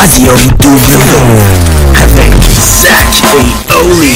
Radio avec Zach et Oli.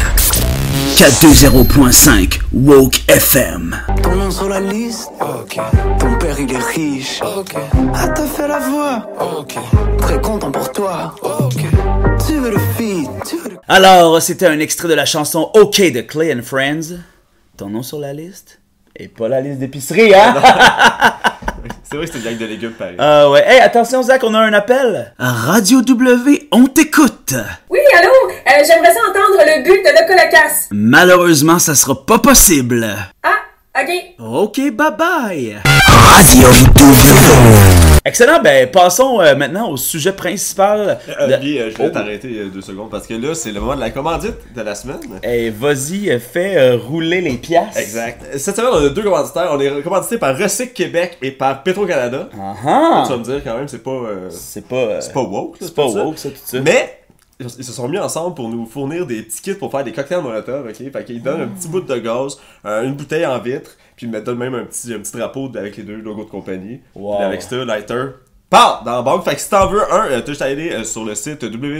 420.5 Woke FM. Ton nom sur la liste, ok. Ton père il est riche, ok. Ah t'as fait la voix, ok. Très content pour toi, ok. Tu veux le feed, tu veux le... Alors, c'était un extrait de la chanson OK de Clay and Friends. Ton nom sur la liste? Et pas la liste d'épicerie, hein? C'est vrai que c'était une gang de légumes pareil. Ouais. Hey, attention Zach, on a un appel. Radio W, on t'écoute. Oui, allô? J'aimerais ça entendre le but de Loco Locas. Malheureusement, ça sera pas possible. Ah, ok. OK, bye-bye. Radio W. Excellent, ben passons maintenant au sujet principal. Oli, je vais t'arrêter 2 secondes parce que là, c'est le moment de la commandite de la semaine. Hey, vas-y, fais rouler les piastres. Exact. Cette semaine, on a 2 commanditaires. On est commandité par Recycle Québec et par Petro-Canada. Ah Tu vas me dire quand même, c'est pas woke. C'est pas woke, ça, tout ça. Mais ils se sont mis ensemble pour nous fournir des petits kits pour faire des cocktails Molotov, ok? Fait qu'ils donnent un petit bout de gaz, une bouteille en vitre, puis ils me donnent même un petit drapeau avec les 2 logos de compagnie. Wow. Puis avec ça, lighter, part dans la banque. Fait que si t'en veux un, t'as juste à aller sur le site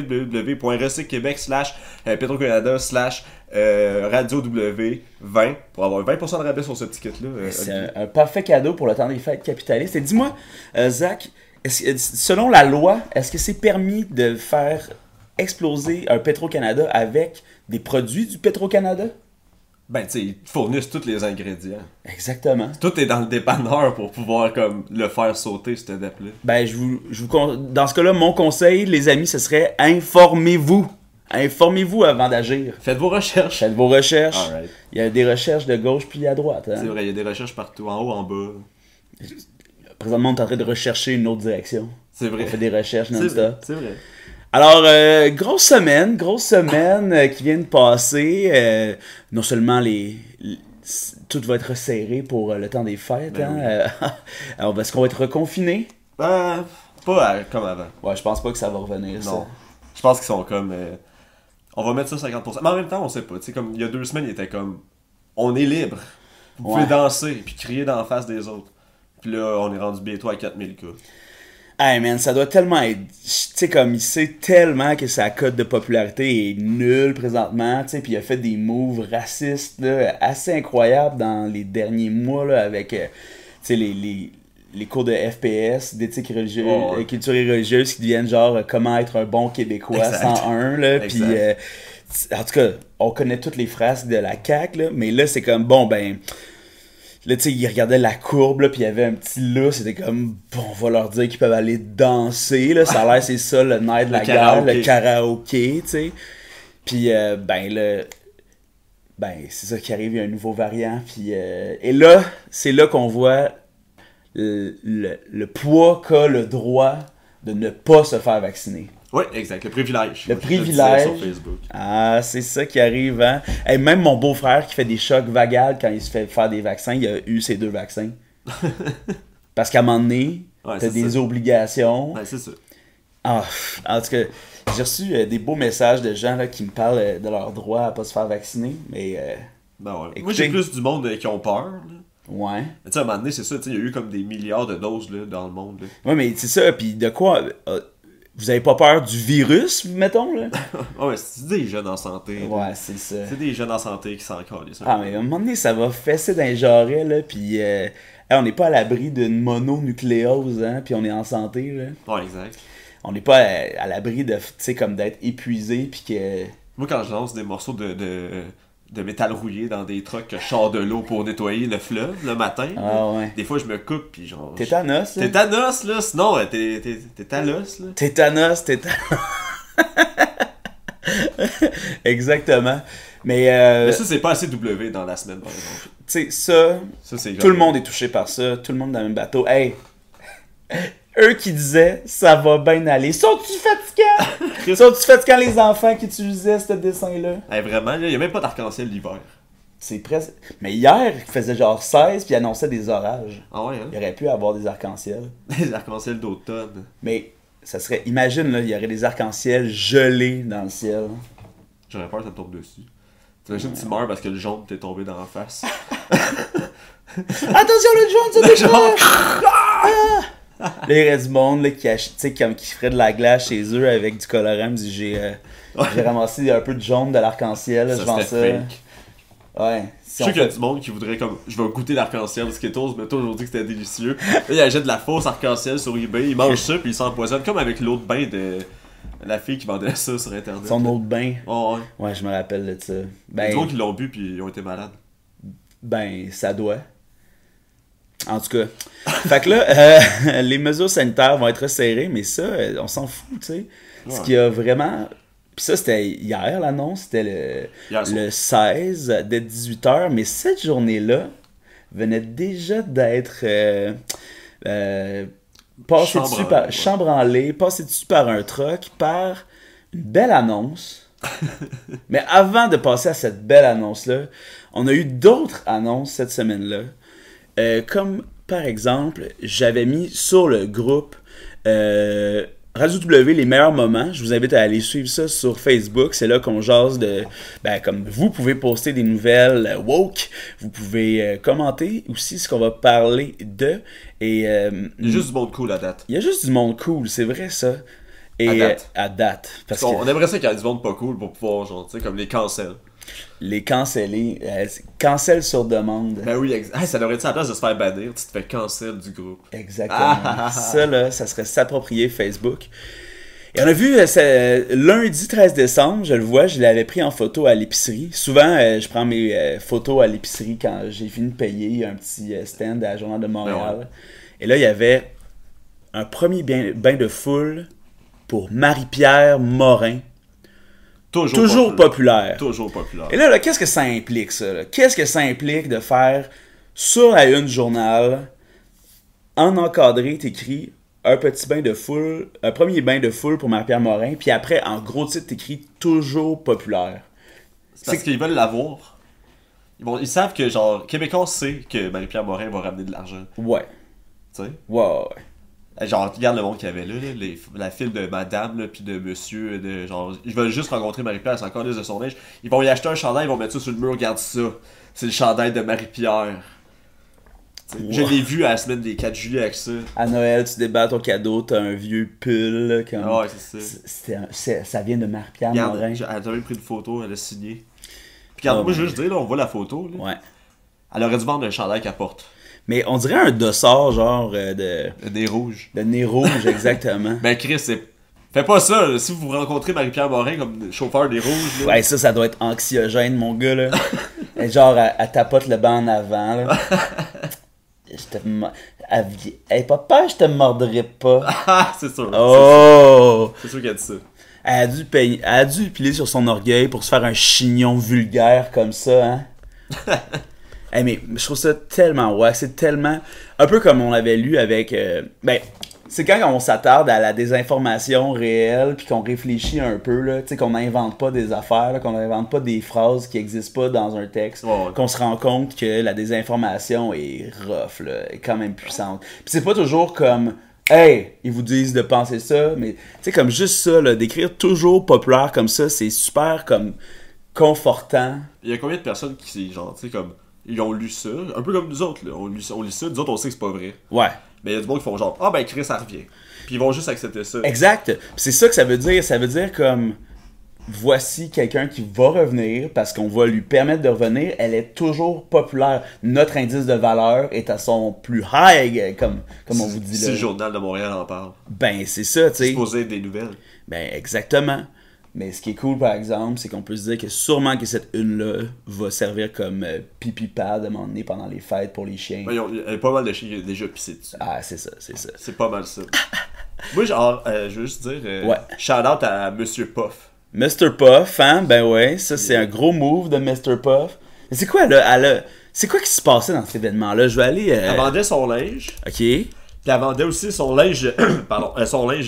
www.recyclequebec/Petro-Canada/ Radio W20 pour avoir 20% de rabais sur ce petit kit-là. C'est un parfait cadeau pour le temps des fêtes capitalistes. Et dis-moi, Zach, selon la loi, est-ce que c'est permis de faire exploser un Petro-Canada avec des produits du Petro-Canada? Ben, tu sais, ils fournissent tous les ingrédients. Exactement. Tout est dans le dépanneur pour pouvoir comme le faire sauter, cette dep-là. Ben, dans ce cas-là, mon conseil, les amis, ce serait informez-vous. Informez-vous avant d'agir. Faites vos recherches. Faites vos recherches. Alright. Il y a des recherches de gauche puis à droite. Hein? C'est vrai, il y a des recherches partout, en haut, en bas. Présentement, on est en train de rechercher une autre direction. C'est vrai. On fait des recherches C'est non-stop. vrai. C'est vrai. Alors, grosse semaine qui vient de passer. Non seulement tout va être resserré pour le temps des fêtes. Ben hein? Alors, est-ce qu'on va être reconfiné? Pas comme avant. Ouais, je pense pas que ça va revenir, ça. Non. Je pense qu'ils sont comme... on va mettre ça 50%. Mais en même temps, on sait pas. Tu sais, comme il y a 2 semaines, il était comme... On est libre. Vous pouvez danser puis crier dans la face des autres. Puis là, on est rendu bientôt à 4000 cas. Hey man, ça doit tellement être... Tu sais, comme il sait tellement que sa cote de popularité est nulle présentement, tu sais, puis il a fait des moves racistes là, assez incroyables dans les derniers mois là, avec, tu sais, les cours de FPS, d'éthique religieuse, culture et religieuse qui deviennent genre comment être un bon Québécois, exact. 101, là, puis... en tout cas, on connaît toutes les phrases de la CAQ, là, mais là, c'est comme, bon, ben... Là, tu sais, il regardait la courbe, là, puis il y avait un petit loup, c'était comme, bon, on va leur dire qu'ils peuvent aller danser, là, ça a l'air, c'est ça, le nerf de la guerre, le karaoké, tu sais. Puis, c'est ça qui arrive, il y a un nouveau variant, puis, et là, c'est là qu'on voit le poids qu'a le droit de ne pas se faire vacciner. Oui, exact. Le privilège. Le privilège. Sur Facebook. Ah, c'est ça qui arrive, hein. Hey, même mon beau-frère qui fait des chocs vagales quand il se fait faire des vaccins, il a eu ses 2 vaccins. Parce qu'à un moment donné, t'as des obligations. Ouais, c'est ça. Ah, en tout cas, j'ai reçu des beaux messages de gens là, qui me parlent de leur droit à pas se faire vacciner, mais... Ben ouais. Écoutez, moi, j'ai plus du monde qui ont peur. Là. Ouais. Tu sais, à un moment donné, c'est ça, il y a eu comme des milliards de doses là, dans le monde. Là. Ouais, mais c'est ça, puis de quoi... vous avez pas peur du virus, mettons, là? Ouais, c'est des jeunes en santé. Là. Ouais, c'est ça. C'est des jeunes en santé qui s'en calent. Ah, mais à un moment donné, ça va fesser dans les jarrets, là, pis on n'est pas à l'abri d'une mononucléose, hein, pis on est en santé, là. Ouais, exact. On n'est pas à l'abri de, tu sais, comme d'être épuisé, pis que... Moi, quand je lance des morceaux de métal rouillé dans des trucks que je sors de l'eau pour nettoyer le fleuve le matin, là, ouais. des fois, je me coupe, pis genre... Tétanos, là. Tétanos, là, sinon, t'es talos, là. Tétanos. Exactement. Mais ça, c'est pas assez W dans la semaine, par exemple. Tu sais, ça c'est tout le monde est touché par ça. Tout le monde dans le même bateau. Hey! Eux qui disaient, ça va bien aller. Sont-tu fatigants? Sont-tu fatigants les enfants qui utilisaient ce dessin-là? Hey, vraiment, il n'y a même pas d'arc-en-ciel l'hiver. C'est presque... Mais hier, il faisait genre 16 puis il annonçait des orages. Ah ouais, hein? Il aurait pu avoir des arcs-en-ciel. Des arc-en-ciel d'automne. Mais ça serait... Imagine, là, il y aurait des arcs-en-ciel gelés dans le ciel. J'aurais peur que ça me tombe dessus. T'imagines que tu meurs parce que le jaune t'est tombé dans la face. Attention, le jaune se déclenche! Là, il reste du monde là, qui ferait de la glace chez eux avec du colorant. J'ai ramassé un peu de jaune de l'arc-en-ciel. Là, je vends ça. Fake. Ouais. Je suis sûr qu'il y a du monde qui voudrait comme je vais goûter l'arc-en-ciel Skittles, mais toi aujourd'hui que c'était délicieux. Là, il achète de la fausse arc-en-ciel sur eBay, il mange ça puis il s'empoisonne comme avec l'eau de bain de la fille qui vendait ça sur internet. Son eau de bain. Oh, ouais. Ouais, je me rappelle de ça. Il y a du monde qui l'ont bu puis ils ont été malades. Ben, ça doit. En tout cas. Fait que là, les mesures sanitaires vont être resserrées, mais ça, on s'en fout, tu sais. Ouais. Ce qui a vraiment... Puis ça, c'était hier, l'annonce. C'était le 16, dès 18h. Mais cette journée-là venait déjà d'être passée dessus par... chambranlée, passée dessus par un truck, par une belle annonce. Mais avant de passer à cette belle annonce-là, on a eu d'autres annonces cette semaine-là. Comme, par exemple, j'avais mis sur le groupe Radio W, les meilleurs moments. Je vous invite à aller suivre ça sur Facebook. C'est là qu'on jase de... Ben, comme vous pouvez poster des nouvelles woke. Vous pouvez commenter aussi ce qu'on va parler de. Et, il y a juste du monde cool à date. Il y a juste du monde cool, c'est vrai ça. Et, à date. Parce on aimerait ça qu'il y ait du monde pas cool pour pouvoir, genre, tu sais, comme les cancels. Les canceller. Cancel sur demande. Ben oui, ça devrait être à la place de se faire bannir, tu te fais cancel du groupe. Exactement. Ça, là, ça serait s'approprier Facebook. Et on a vu lundi 13 décembre, je le vois, je l'avais pris en photo à l'épicerie. Souvent, je prends mes photos à l'épicerie quand j'ai fini de payer un petit stand à la Journal de Montréal. Ouais. Et là, il y avait un premier bain de foule pour Marie-Pierre Morin. Toujours populaire. Toujours populaire. Et là, qu'est-ce que ça implique, ça? Là? Qu'est-ce que ça implique de faire sur la une journal, en encadré, t'écris un petit bain de foule, un premier bain de foule pour Marie-Pierre Morin, puis après, en gros titre, t'écris toujours populaire. C'est parce qu'ils veulent l'avoir. Ils savent que, genre, Québécois sait que Marie-Pierre Morin va ramener de l'argent. Ouais. Tu sais? Ouais. Genre, regarde le monde qu'il y avait là, la file de madame, là, pis de monsieur, genre, ils veulent juste rencontrer Marie-Pierre, c'est encore de son âge. Ils vont y acheter un chandail, ils vont mettre ça sur le mur, regarde ça. C'est le chandail de Marie-Pierre. Ouais. Je l'ai vu à la semaine des 4 juillet avec ça. À Noël, tu déballes ton cadeau, t'as un vieux pull, là, comme... Ah ouais, c'est ça. Ça vient de Marie-Pierre Morin. Elle a même pris une photo, elle a signé. Puis regarde, moi, je veux juste dire, là, on voit la photo, là. Ouais. Elle aurait dû vendre un chandail qu'elle porte. Mais on dirait un dossard, genre de... Le nez rouge. Le nez rouge, exactement. Ben Chris, fais pas ça, là. Si vous rencontrez Marie-Pierre Morin comme chauffeur des rouges, là. Ouais, ça doit être anxiogène, mon gars, là. Et genre, elle tapote le banc en avant, là. Hey, papa, je te mordrai pas. Ah, c'est sûr. Oh! C'est sûr qu'elle a dit ça. Elle a dû piler sur son orgueil pour se faire un chignon vulgaire comme ça, hein? Hey, mais je trouve ça tellement wack, c'est tellement... Un peu comme on l'avait lu avec... c'est quand on s'attarde à la désinformation réelle, puis qu'on réfléchit un peu, là, tu sais, qu'on n'invente pas des affaires, là, qu'on n'invente pas des phrases qui n'existent pas dans un texte, ouais. Qu'on se rend compte que la désinformation est rough, là, est quand même puissante. Puis c'est pas toujours comme... Hey, ils vous disent de penser ça, mais tu sais, comme juste ça, là, d'écrire toujours populaire comme ça, c'est super comme confortant. Il y a combien de personnes qui, genre, tu sais, comme... Ils ont lu ça, un peu comme nous autres, là. On lit ça, nous autres, on sait que c'est pas vrai. Ouais. Mais il y a du monde qui font genre, ah ben Chris, ça revient. Puis ils vont juste accepter ça. Exact. Puis c'est ça que ça veut dire. Ça veut dire comme, voici quelqu'un qui va revenir parce qu'on va lui permettre de revenir. Elle est toujours populaire. Notre indice de valeur est à son plus high, comme on vous dit là. Si le Journal de Montréal en parle. Ben, c'est ça, tu sais. C'est supposé être des nouvelles. Ben, exactement. Mais ce qui est cool, par exemple, c'est qu'on peut se dire que sûrement que cette une-là va servir comme pipi pad à un moment donné pendant les fêtes pour les chiens. Il y a pas mal de chiens qui ont déjà pissé dessus. Ah, c'est ça. C'est pas mal ça. Moi, genre, je veux juste dire, ouais. Shout-out à Monsieur Puff. Mr. Puff, hein? Ben ouais, ça c'est un gros move de Mr. Puff. Mais c'est quoi, là? C'est quoi qui se passait dans cet événement-là? Je vais aller... Elle vendait son linge. OK. Puis elle vendait aussi son linge... pardon, son linge...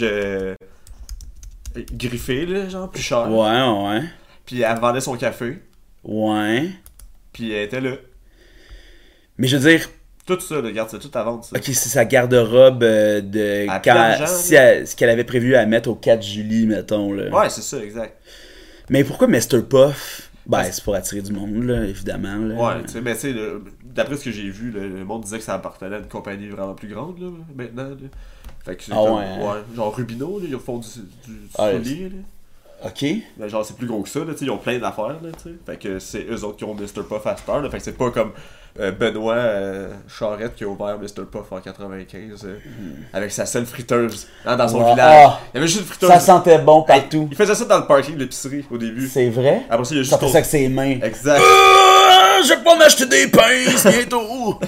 griffé, là, genre, plus cher. Ouais. Puis elle vendait son café. Ouais. Puis elle était là. Mais je veux dire... Tout ça, regarde, c'est tout à vendre, ça. Ok, c'est sa garde-robe de... ce qu'elle avait prévu à mettre au 4 juillet, mettons, là. Ouais, c'est ça, exact. Mais pourquoi Mr. Puff? Ben, c'est pour attirer du monde, là, évidemment, là. Ouais, tu sais, mais tu sais, d'après ce que j'ai vu, le monde disait que ça appartenait à une compagnie vraiment plus grande, là, maintenant, là. Fait que c'est Ah comme, ouais, hein. ouais, genre Rubino, là, ils font du Ah, soulier, là. Ok. Mais genre, c'est plus gros que ça, là, tu sais, ils ont plein d'affaires, là, tu sais. Fait que c'est eux autres qui ont Mr. Puff à cette heure, là. Fait que c'est pas comme Benoît Charette qui a ouvert Mr. Puff en 95 avec sa seule friteuse dans son Ouais. village. Ah. Il y avait juste une friteuse. Ça sentait bon partout. Il faisait ça dans le parking de l'épicerie au début. C'est vrai? Après ça, il y a juste Ça fait ça avec ses mains. Exact. Je vais pas m'acheter des pinces bientôt.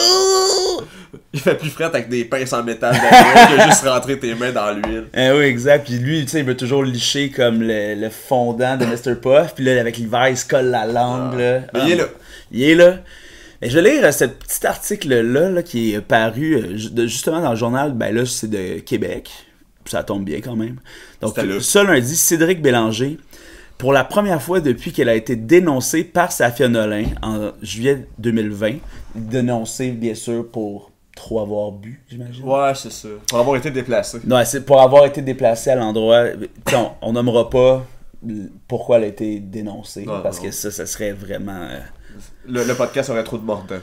Il fait plus frette avec des pinces en métal derrière que juste rentrer tes mains dans l'huile. Eh oui, exact. Puis lui, tu sais, il veut toujours licher comme le fondant de Mr. Puff. Puis là, avec l'hiver, il se colle la langue. Là. Mais il est là. Il est là. Et je vais lire ce petit article-là là, qui est paru justement dans le journal. Ben là, c'est de Québec. Ça tombe bien quand même. Donc, C'était là. ce lundi, Cédric Bélanger, pour la première fois depuis qu'elle a été dénoncée par Safia Nolin en juillet 2020, dénoncée bien sûr pour trop avoir bu, j'imagine. Ouais, c'est ça. Pour avoir été déplacé. Non, c'est pour avoir été déplacée à l'endroit. On nommera pas pourquoi elle a été dénoncée, Non, parce non. que ça serait vraiment. Le podcast aurait trop de mordants.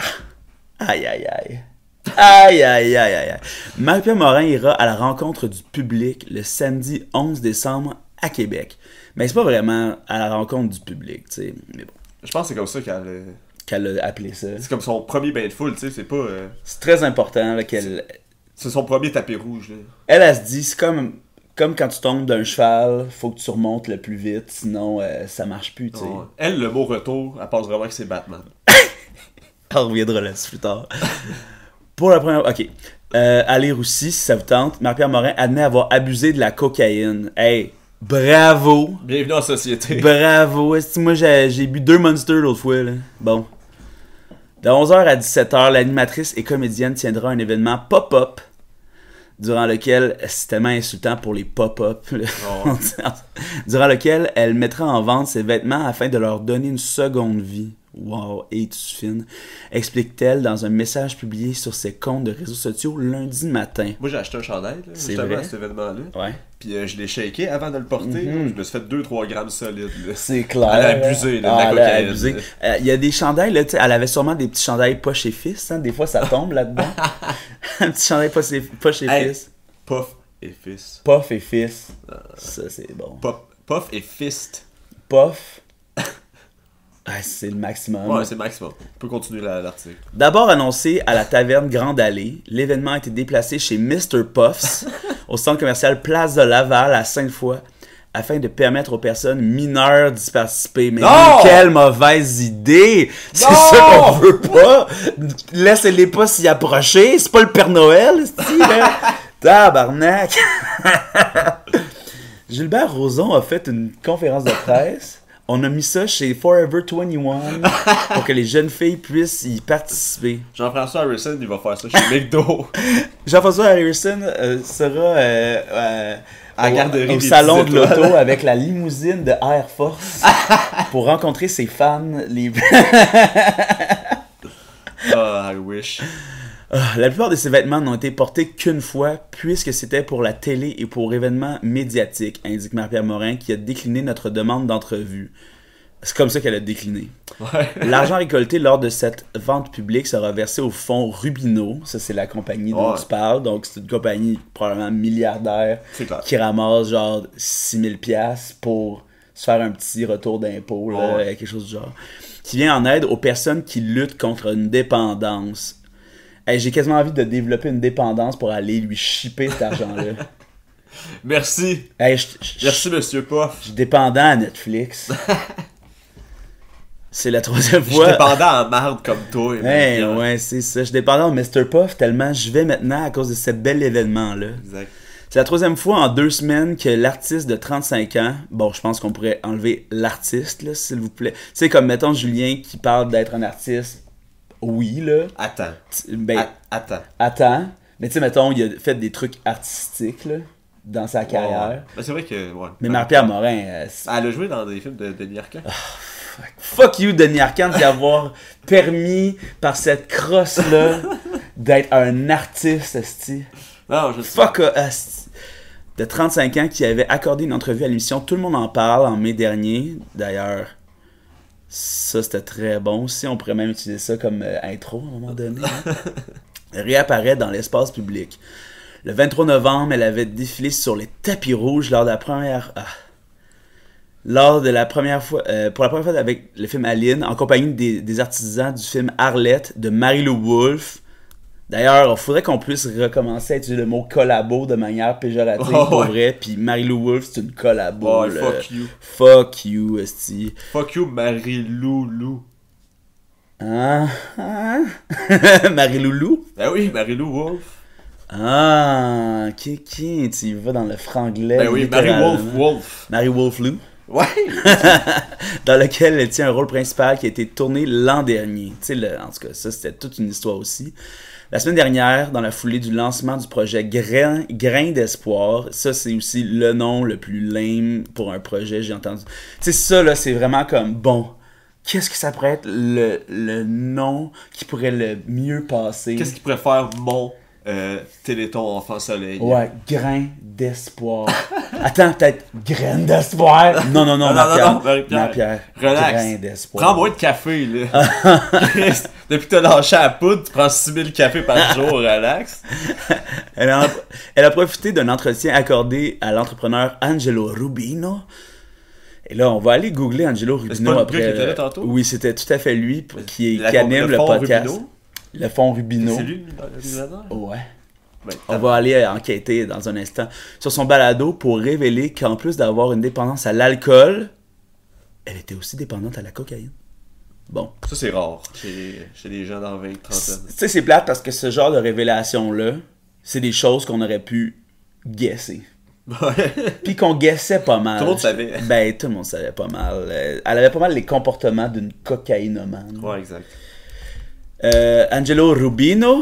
Aïe, aïe, aïe. Aïe, aïe, aïe, aïe. Marie-Pierre Morin ira à la rencontre du public le samedi 11 décembre à Québec. Mais c'est pas vraiment à la rencontre du public, tu sais. Mais bon, Je pense que c'est comme ça qu'elle a appelé ça. c'est comme son premier bain de foule, tu sais, c'est pas... C'est très important là, qu'elle. C'est son premier tapis rouge, là. Elle se dit, c'est comme quand tu tombes d'un cheval, faut que tu remontes le plus vite, sinon ça marche plus, tu sais. Ouais. Elle, le mot retour, elle pense vraiment que c'est Batman. On reviendra là-dessus plus tard. Pour la première... Ok. À lire aussi, si ça vous tente, Marie-Pierre Morin admet avoir abusé de la cocaïne. Hey, bravo! Bienvenue en société. Bravo! Est-ce que moi, j'ai bu 2 Monsters l'autre fois, là. Bon. De 11h à 17h, l'animatrice et comédienne tiendra un événement pop-up durant lequel, c'est tellement insultant pour les pop-up, Oh. durant lequel elle mettra en vente ses vêtements afin de leur donner une seconde vie. Wow, et tu fine, explique-t-elle dans un message publié sur ses comptes de réseaux sociaux lundi matin. Moi, j'ai acheté un chandail, là, C'est justement, vrai? à cet événement-là. Ouais. Puis je l'ai shaké avant de le porter. là. Je me suis fait 2-3 grammes solides, là. C'est clair. Elle a abusé, là, de la Elle a cocaïne, abusé. là. Il y a des chandails, là, tu sais, elle avait sûrement des petits chandails poche et fils, hein, des fois ça tombe là-dedans. Un petit chandail poche et Hey. fils. Puff et fist. Puff et fils. Ça, c'est bon. Puff et fist. Puff. Ah, c'est le maximum. Ouais, c'est maximum. On peut continuer l'article. D'abord annoncé à la taverne Grande Allée, l'événement a été déplacé chez Mr. Puffs au centre commercial Place de Laval à Sainte-Foy afin de permettre aux personnes mineures d'y participer. Mais Non! quelle mauvaise idée! C'est Non! ça qu'on veut pas! Laissez-les pas s'y approcher, c'est pas le Père Noël, c'ti, là! Tabarnak! Gilbert Rozon a fait une conférence de presse. On a mis ça chez Forever 21 pour que les jeunes filles puissent y participer. Jean-François Harrison, il va faire ça chez McDo. Jean-François Harrison sera À la garderie au des salon de petites étoiles. l'auto avec la limousine de Air Force pour rencontrer ses fans. Ah, I wish. La plupart de ces vêtements n'ont été portés qu'une fois, puisque c'était pour la télé et pour événements médiatiques, indique Marie-Pierre Morin, qui a décliné notre demande d'entrevue. C'est comme ça qu'elle a décliné. Ouais. L'argent récolté lors de cette vente publique sera versé au fonds Rubino. Ça, c'est la compagnie dont Ouais. tu parles. Donc, c'est une compagnie probablement milliardaire C'est clair. qui ramasse genre 6 000$ pour se faire un petit retour d'impôt, là, Ouais. quelque chose du genre. Qui vient en aide aux personnes qui luttent contre une dépendance. Hey, j'ai quasiment envie de développer une dépendance pour aller lui shipper cet argent-là. Merci. Hey, Merci, monsieur Puff. je suis dépendant à Netflix. C'est la 3e Je fois. suis dépendant en marde comme toi. Hey, mais- ouais, c'est ça. Je suis dépendant de Mr. Puff tellement je vais maintenant à cause de ce bel événement-là. Exact. C'est la 3e fois en 2 semaines que l'artiste de 35 ans, bon, je pense qu'on pourrait enlever l'artiste, là, s'il vous plaît. Tu sais, comme, mettons, Julien qui parle d'être un artiste, oui, là. Attends. Ben, Attends. attends. Mais tu sais, mettons, il a fait des trucs artistiques, là, dans sa carrière. Ouais. Ben, c'est vrai que. Ouais. Mais Marie-Pierre Morin, Elle a joué dans des films de Denis Arcand. fuck you, Denis Arcand, d'y avoir permis par cette crosse-là d'être un artiste, esti. Non, je sais. Fuck esti. De 35 ans qui avait accordé une entrevue à l'émission Tout le monde en parle en mai dernier. D'ailleurs, ça c'était très bon aussi. On pourrait même utiliser ça comme intro à un moment donné. Hein. Réapparaît dans l'espace public. Le 23 novembre, elle avait défilé sur les tapis rouges lors de la première... pour la première fois avec le film Aline, en compagnie des artisans du film Arlette de Mary-Lou Wolfe. D'ailleurs, il faudrait qu'on puisse recommencer à utiliser le mot collabo de manière péjorative pour vrai. Puis Mary-Lou Wolfe, c'est une collabo. Ouais, fuck you. Fuck you, esti. Fuck you, Marie-Lou Lou. Hein? Marie-Loulou? Ben oui, Marie-Lou Wolfe. Ah, tu vas dans le franglais. Ben oui, Marie-Wolfe. Marie-Wolfe Lou. Ouais! Dans lequel elle tient un rôle principal qui a été tourné l'an dernier. Tu sais, en tout cas, ça, c'était toute une histoire aussi. La semaine dernière, dans la foulée du lancement du projet Grain d'espoir, ça, c'est aussi le nom le plus lame pour un projet, j'ai entendu. Tu sais, ça, là, c'est vraiment comme, bon, qu'est-ce que ça pourrait être le nom qui pourrait le mieux passer? Qu'est-ce qui pourrait faire mon Téléthon Enfant Soleil? Ouais, Grain d'espoir. Attends, peut-être Graine d'espoir? Non, Marie-Pierre. Relax. Grain d'espoir. Prends moins de café, là. Depuis que t'as lâché la poudre, tu prends 6000 cafés par jour, relax. Elle a profité d'un entretien accordé à l'entrepreneur Angelo Rubino. Et là, on va aller googler Angelo Rubino c'est pas le après. Gars qui était là tantôt? Oui, c'était tout à fait lui qui anime le podcast. Rubino? Le fond Rubino. C'est lui le millionnaire? Ouais. Ben, on va aller enquêter dans un instant sur son balado pour révéler qu'en plus d'avoir une dépendance à l'alcool, elle était aussi dépendante à la cocaïne. Bon. Ça, c'est rare chez les gens dans 20-30 ans. Tu sais, c'est plate parce que ce genre de révélation-là, c'est des choses qu'on aurait pu guesser. Ouais. Puis qu'on guessait pas mal. Tout le monde savait. Ben, tout le monde savait pas mal. Elle avait pas mal les comportements d'une cocaïnomane. Ouais, exact. Angelo Rubino.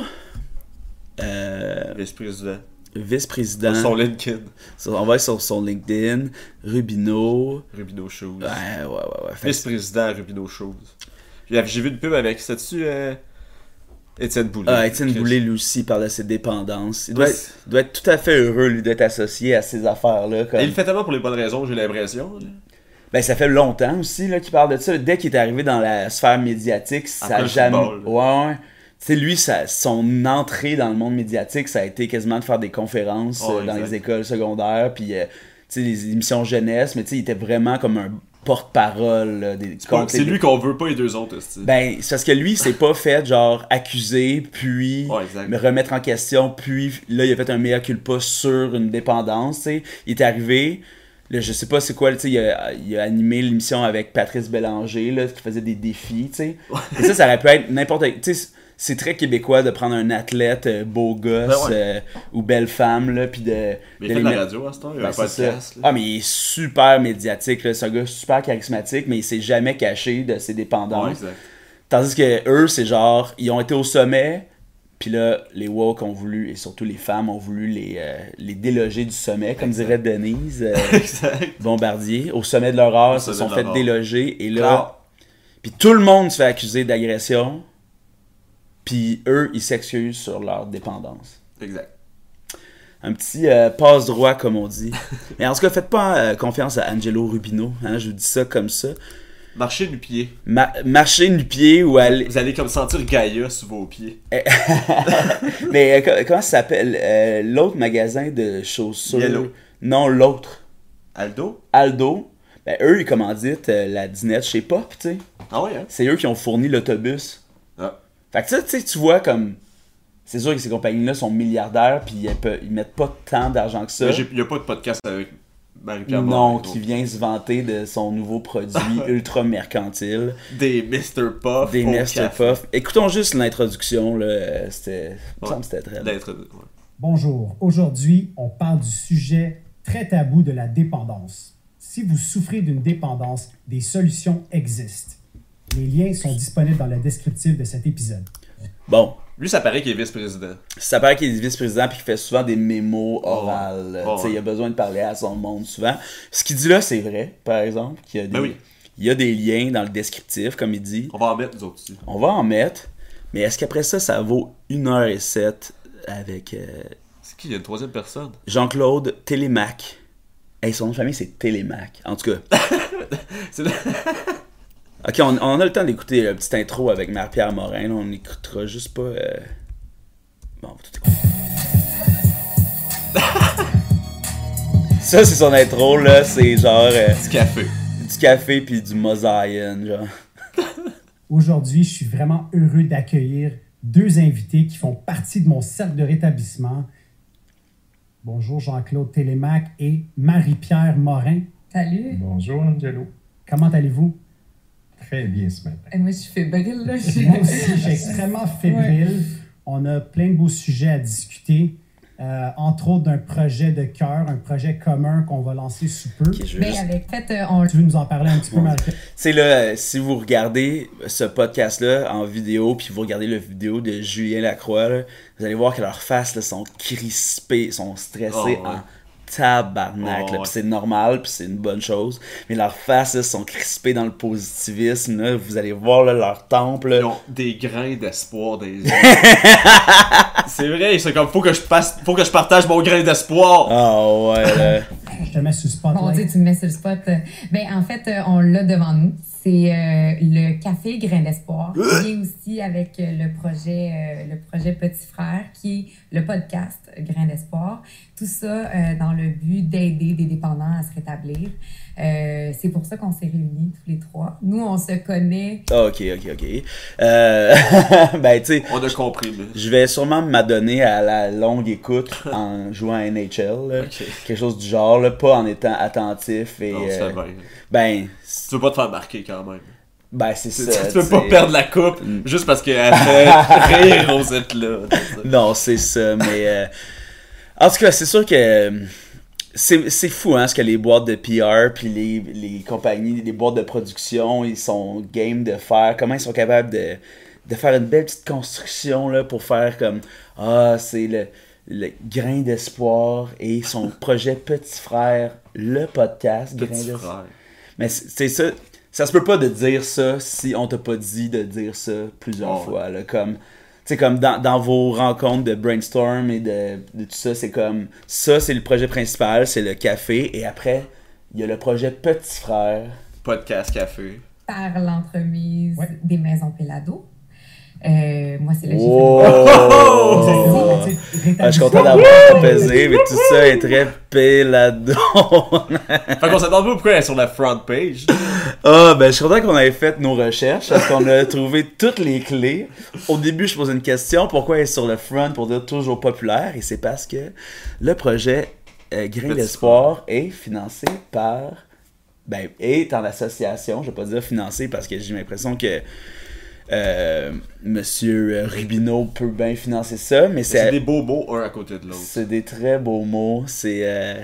Vice-président. Vice-président. Sur son LinkedIn. On va aller sur son LinkedIn. Rubino Shoes. Ouais. Vice-président Rubino Shoes. J'ai vu une pub avec, c'est-tu Étienne Boulay. Étienne Boulay, lui aussi, parle de ses dépendances. Il doit être tout à fait heureux, lui, d'être associé à ces affaires-là. Comme... Et il le fait tellement pour les bonnes raisons, j'ai l'impression. Ben, ça fait longtemps aussi là, qu'il parle de ça. Dès qu'il est arrivé dans la sphère médiatique, ça a jamais... Ouais. Tu sais, lui, son entrée dans le monde médiatique, ça a été quasiment de faire des conférences dans les écoles secondaires, puis tu sais, les émissions jeunesse, mais tu sais, il était vraiment comme un porte-parole là, c'est lui qu'on veut pas les deux autres. Ben, c'est parce que lui, il s'est pas fait genre accuser, puis me remettre en question, puis là, il a fait un mea culpa sur une dépendance, tu sais. Il est arrivé... Là, je sais pas c'est quoi, tu sais, il a animé l'émission avec Patrice Bélanger, là, qui faisait des défis, tu sais. Et ça aurait pu être n'importe... Tu sais, c'est très québécois de prendre un athlète beau gosse ou belle femme, là, puis de... Mais il fait de la radio à ce temps, il y a un podcast. Ah, mais il est super médiatique, là, c'est un gars super charismatique, mais il s'est jamais caché de ses dépendances. Ouais, exact. Tandis que eux, c'est genre, ils ont été au sommet... Puis là, les woke ont voulu, et surtout les femmes ont voulu les déloger du sommet, comme dirait Denise Bombardier. Au sommet de leur art, ils se sont fait déloger. Et là, puis tout le monde se fait accuser d'agression. Puis eux, ils s'excusent sur leur dépendance. Exact. Un petit passe-droit, comme on dit. Mais en tout cas, faites pas confiance à Angelo Rubino. Hein, je vous dis ça comme ça. Marchez nu-pied. Marchez nu-pied ou aller... Vous allez comme sentir Gaïa sous vos pieds. Mais comment ça s'appelle? L'autre magasin de chaussures... Yellow. Non, l'autre. Aldo? Ben, eux, ils commanditent la dinette chez Pop, tu sais. Ah ouais, hein? C'est eux qui ont fourni l'autobus. Ah. Fait que ça, tu sais, tu vois comme... C'est sûr que ces compagnies-là sont milliardaires, puis ils mettent pas tant d'argent que ça. Il n'y a pas de podcast avec... Marie-Pierre non, Morin, qui vient se vanter de son nouveau produit ultra mercantile. Des Mr. Puff. Des Mr. Puff. Écoutons juste l'introduction, là. C'était très bien. Bonjour. Aujourd'hui, on parle du sujet très tabou de la dépendance. Si vous souffrez d'une dépendance, des solutions existent. Les liens sont disponibles dans le descriptif de cet épisode. Bon. Lui, ça paraît qu'il est vice-président. Ça paraît qu'il est vice-président puis qu'il fait souvent des mémos orales. Il a besoin de parler à son monde souvent. Ce qu'il dit là, c'est vrai, par exemple. Il y a des liens dans le descriptif, comme il dit. On va en mettre, nous autres aussi. On va en mettre. Mais est-ce qu'après ça, ça vaut 1h07 avec... C'est qui? Il y a une troisième personne? Jean-Claude Télémac. Hey, son nom de famille, c'est Télémac. En tout cas... Ok, on a le temps d'écouter la petite intro avec Marie-Pierre Morin. Là, on n'écoutera juste pas... Bon, on va tout écouter. Ça, c'est son intro, là. C'est genre Du café. du café puis du mosaïen, genre. Aujourd'hui, je suis vraiment heureux d'accueillir deux invités qui font partie de mon cercle de rétablissement. Bonjour Jean-Claude Télémac et Marie-Pierre Morin. Salut. Bonjour Angelo. Comment allez-vous? Très bien ce matin. Moi, je suis fébrile, là. Moi aussi, je suis extrêmement fébrile. On a plein de beaux sujets à discuter. Entre autres d'un projet de cœur, un projet commun qu'on va lancer sous peu. Ok, je veux Mais juste- avec, on... Tu veux nous en parler un petit peu, Marie-Pierre? C'est là, si vous regardez ce podcast-là en vidéo, puis vous regardez la vidéo de Julien Lacroix, là, vous allez voir que leurs faces là, sont crispées, sont stressées Oh, ouais. en tabarnak. Oh, Là, ouais. puis c'est normal, puis c'est une bonne chose. Mais leurs faces là, sont crispées dans le positivisme. Là. Vous allez voir là, leur tempe. Là. Ils ont des grains d'espoir des yeux. C'est vrai, c'est comme faut que je partage mon grain d'espoir. Ah ouais, là. Je te mets sur le Mon Dieu, spotlight. tu me mets sur le spot. Ben, en fait, on l'a devant nous. C'est le café Grain d'Espoir, qui est aussi avec le projet Petit Frère, qui est le podcast Grain d'Espoir. Tout ça dans le but d'aider des dépendants à se rétablir. C'est pour ça qu'on s'est réunis tous les trois. Nous, on se connaît. Ah, ok. Ben, tu sais, On a compris, mais. je vais sûrement m'adonner à la longue écoute en jouant à NHL. Là. Ok. Quelque chose du genre, là, pas en étant attentif. Et, Non, tu fais bien. ben, Tu veux pas te faire marquer quand même. c'est Tu ça. peux pas t'sais. perdre la coupe juste parce qu'elle fait rire Rosette-là. Non, c'est ça, mais... en tout cas, c'est sûr que... C'est fou, hein, ce que les boîtes de PR puis les compagnies, les boîtes de production, ils sont game de faire. Comment ils sont capables de faire une belle petite construction là, pour faire comme... Ah, c'est le grain d'espoir et son projet Petit Frère, le podcast Grain Petit d'espoir. frère. Mais c'est ça. Ça se peut pas de dire ça si on t'a pas dit de dire ça plusieurs Oh. fois. Là, comme, tu sais, comme dans vos rencontres de brainstorm et de tout ça, c'est comme ça, c'est le projet principal, c'est le café. Et après, il y a le projet Petit Frère. Podcast café. Par l'entremise Ouais. des maisons Pelado. Moi, c'est là que j'ai Wow! Exactement, tu sais, Ah, je suis content d'avoir apaisé, mais tout ça est très péladon. Fait qu'on s'attend pas pourquoi elle est sur la front page. Ah, ben, je suis content qu'on ait fait nos recherches parce qu'on a trouvé toutes les clés. Au début, je posais une question, pourquoi elle est sur le front pour dire toujours populaire? Et c'est parce que le projet Grain Petit d'Espoir est financé par... Ben, est en association, je vais pas dire financé parce que j'ai l'impression que Monsieur Rubino peut bien financer ça, mais C'est des beaux mots un à côté de l'autre. c'est des très beaux mots. C'est...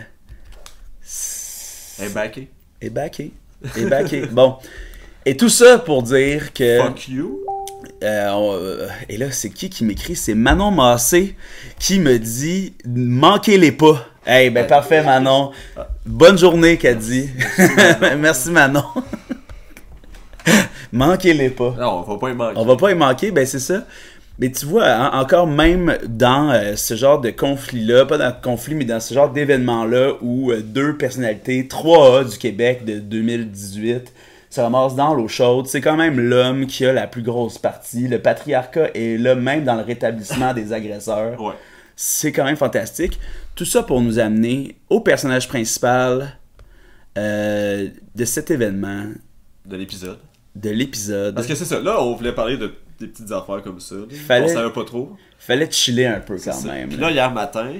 Hey, backé. Et backé. Bon. Et tout ça pour dire que... Fuck you. Et là, c'est qui m'écrit? C'est Manon Massé qui me dit « Manquez-les pas ». Hey, ben parfait Manon. Bonne journée qu'elle dit. Merci Manon. Manquez-les pas. Non, on va pas y manquer. On va pas y manquer, ben c'est ça. Mais tu vois, hein, encore même dans ce genre de conflit-là, pas dans le conflit, mais dans ce genre d'événement-là où deux personnalités, 3A du Québec de 2018, se ramassent dans l'eau chaude, c'est quand même l'homme qui a la plus grosse partie. Le patriarcat est là même dans le rétablissement des agresseurs. Ouais. C'est quand même fantastique. Tout ça pour nous amener au personnage principal de cet événement, De l'épisode. de l'épisode. Parce que c'est ça, là, on voulait parler de des petites affaires comme ça. Là. Fallait- On savait pas trop. Fallait chiller un peu quand C'est ça. même. Puis là, hier matin,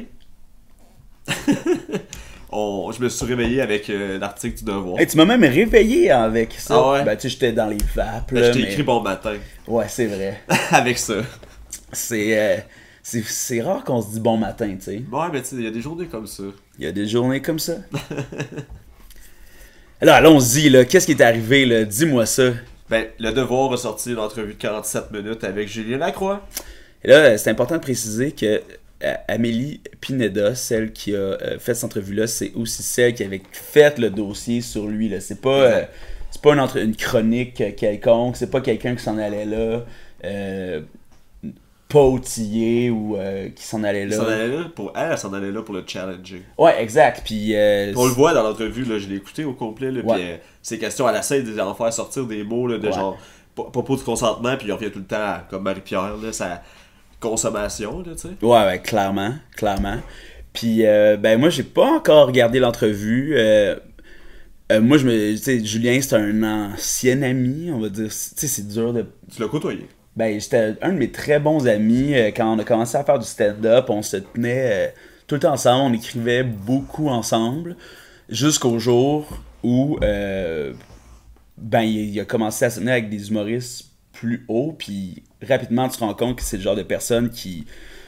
je me suis réveillé avec l'article du Devoir. Hey, tu m'as même réveillé avec ça. Ah ouais? Ben, tu sais, j'étais dans les vapes. Ben, Là, je t'ai mais... écrit bon matin Ouais, c'est vrai. avec ça. C'est rare qu'on se dit bon matin, tu sais. Ouais, mais tu sais, il y a des journées comme ça. Il y a des journées comme ça. Alors, allons-y, là. Qu'est-ce qui est arrivé, là? Dis-moi ça. Ben, le Devoir a sorti une entrevue de 47 minutes avec Julien Lacroix. Et là, c'est important de préciser que Amélie Pineda, celle qui a fait cette entrevue-là, c'est aussi celle qui avait fait le dossier sur lui, là. C'est pas une chronique quelconque, c'est pas quelqu'un qui s'en allait là, pas outillé ou qui s'en allait là. Elle s'en allait là pour le challenger. Ouais, exact. Puis On le voit dans l'entrevue, là, je l'ai écouté au complet, là, Ouais. puis ces questions, elle essaie d'en faire sortir des mots là, de Ouais. genre propos du consentement, puis il revient tout le temps comme Marie-Pierre, là, sa consommation, là, tu sais. ouais, clairement. Puis, ben moi, j'ai pas encore regardé l'entrevue. Moi, tu sais, Julien, c'est un ancien ami, on va dire. Tu sais, c'est dur de... Tu l'as côtoyé. Ben, c'était un de mes très bons amis. Quand on a commencé à faire du stand-up, on se tenait tout le temps ensemble, on écrivait beaucoup ensemble, jusqu'au jour où ben, il a commencé à se tenir avec des humoristes plus hauts, puis rapidement, tu te rends compte que c'est le genre de personne qui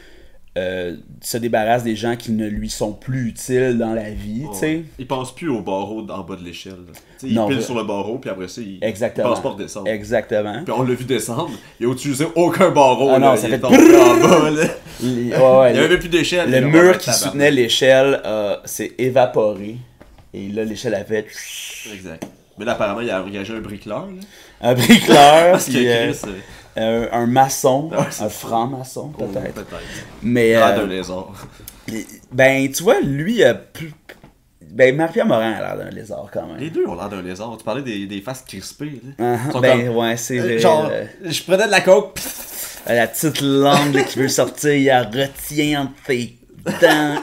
se débarrasse des gens qui ne lui sont plus utiles dans la vie, tu sais. Il pense plus au barreau en bas de l'échelle. Il Non, pile sur le barreau, puis après ça, il Exactement. pense pas redescendre. Exactement. Puis on l'a vu descendre, il a utilisé aucun barreau. Ah non, là, ça il fait est tombé en bas. Là. Ouais, Il n'y avait même plus d'échelle. Le puis mur qui tabarnak. soutenait l'échelle s'est évaporé. Et là, l'échelle a fait... Exact. Mais là, apparemment, il a engagé un bricoleur. Là. Un bricoleur, Parce que puis Chris, un maçon, Ouais, c'est un ça. franc-maçon, oh, peut-être. peut-être. Mais, L'air d'un lézard. ben, tu vois, lui, ben, Marie-Pierre Morin a l'air d'un lézard, quand même. Les deux ont l'air d'un lézard. Tu parlais des faces crispées. Là. Ils sont Ben, comme, ouais, c'est vrai. genre, je prenais de la coke. La petite langue là, qui veut sortir, il la retient entre tes dents.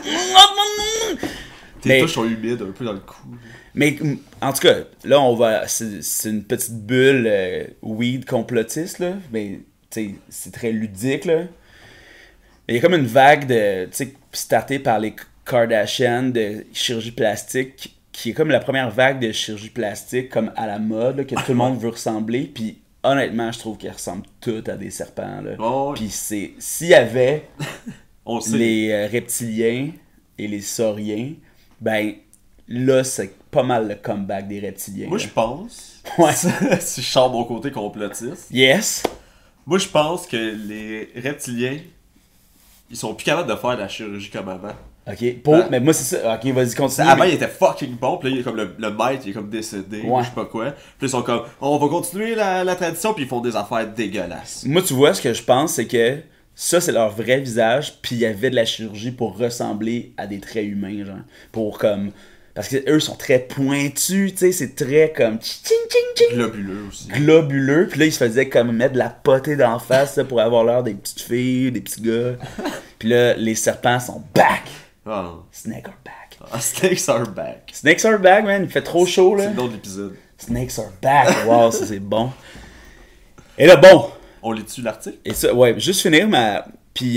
Tes Mais- touches sont humides un peu dans le cou. Mais en tout cas, là, c'est une petite bulle weed complotiste, là. Mais, tu sais, c'est très ludique, là. Mais il y a comme une vague de, tu sais, startée par les Kardashian de chirurgie plastique, qui est comme la première vague de chirurgie plastique, comme à la mode, là, que tout le monde veut ressembler. Puis, honnêtement, je trouve qu'ils ressemblent tous à des serpents, là. Oh, Puis, s'il y avait on sait. les reptiliens et les sauriens, ben là, c'est pas mal le comeback des reptiliens. Moi, là. je pense. Ouais. Si je sors mon côté complotiste. Yes! Moi, je pense que les reptiliens, ils sont plus capables de faire de la chirurgie comme avant. Ok, mais moi c'est ça. Ok, vas-y, continue. Avant, mais- il était fucking bon, puis là, il est comme le maître, il est comme décédé, Ouais. je sais pas quoi. Puis ils sont comme, on va continuer la tradition, puis ils font des affaires dégueulasses. Moi, tu vois, ce que je pense, c'est que ça, c'est leur vrai visage, puis il y avait de la chirurgie pour ressembler à des traits humains, genre. Pour comme. Parce que eux sont très pointus, tu sais, c'est très comme. Tching, tching, tching. Globuleux aussi. Globuleux, puis là, ils se faisaient comme mettre de la potée d'en face là, pour avoir l'air des petites filles, des petits gars. Puis là, les serpents sont back! Ah non. Snakes are back. Ah, Snakes are back. Snakes are back, man. Il fait trop chaud, C'est là. le nom de l'épisode. Snakes are back. Wow, ça, c'est bon. Et là, bon. On lit dessus l'article? Et ça, ouais, juste finir ma... Puis,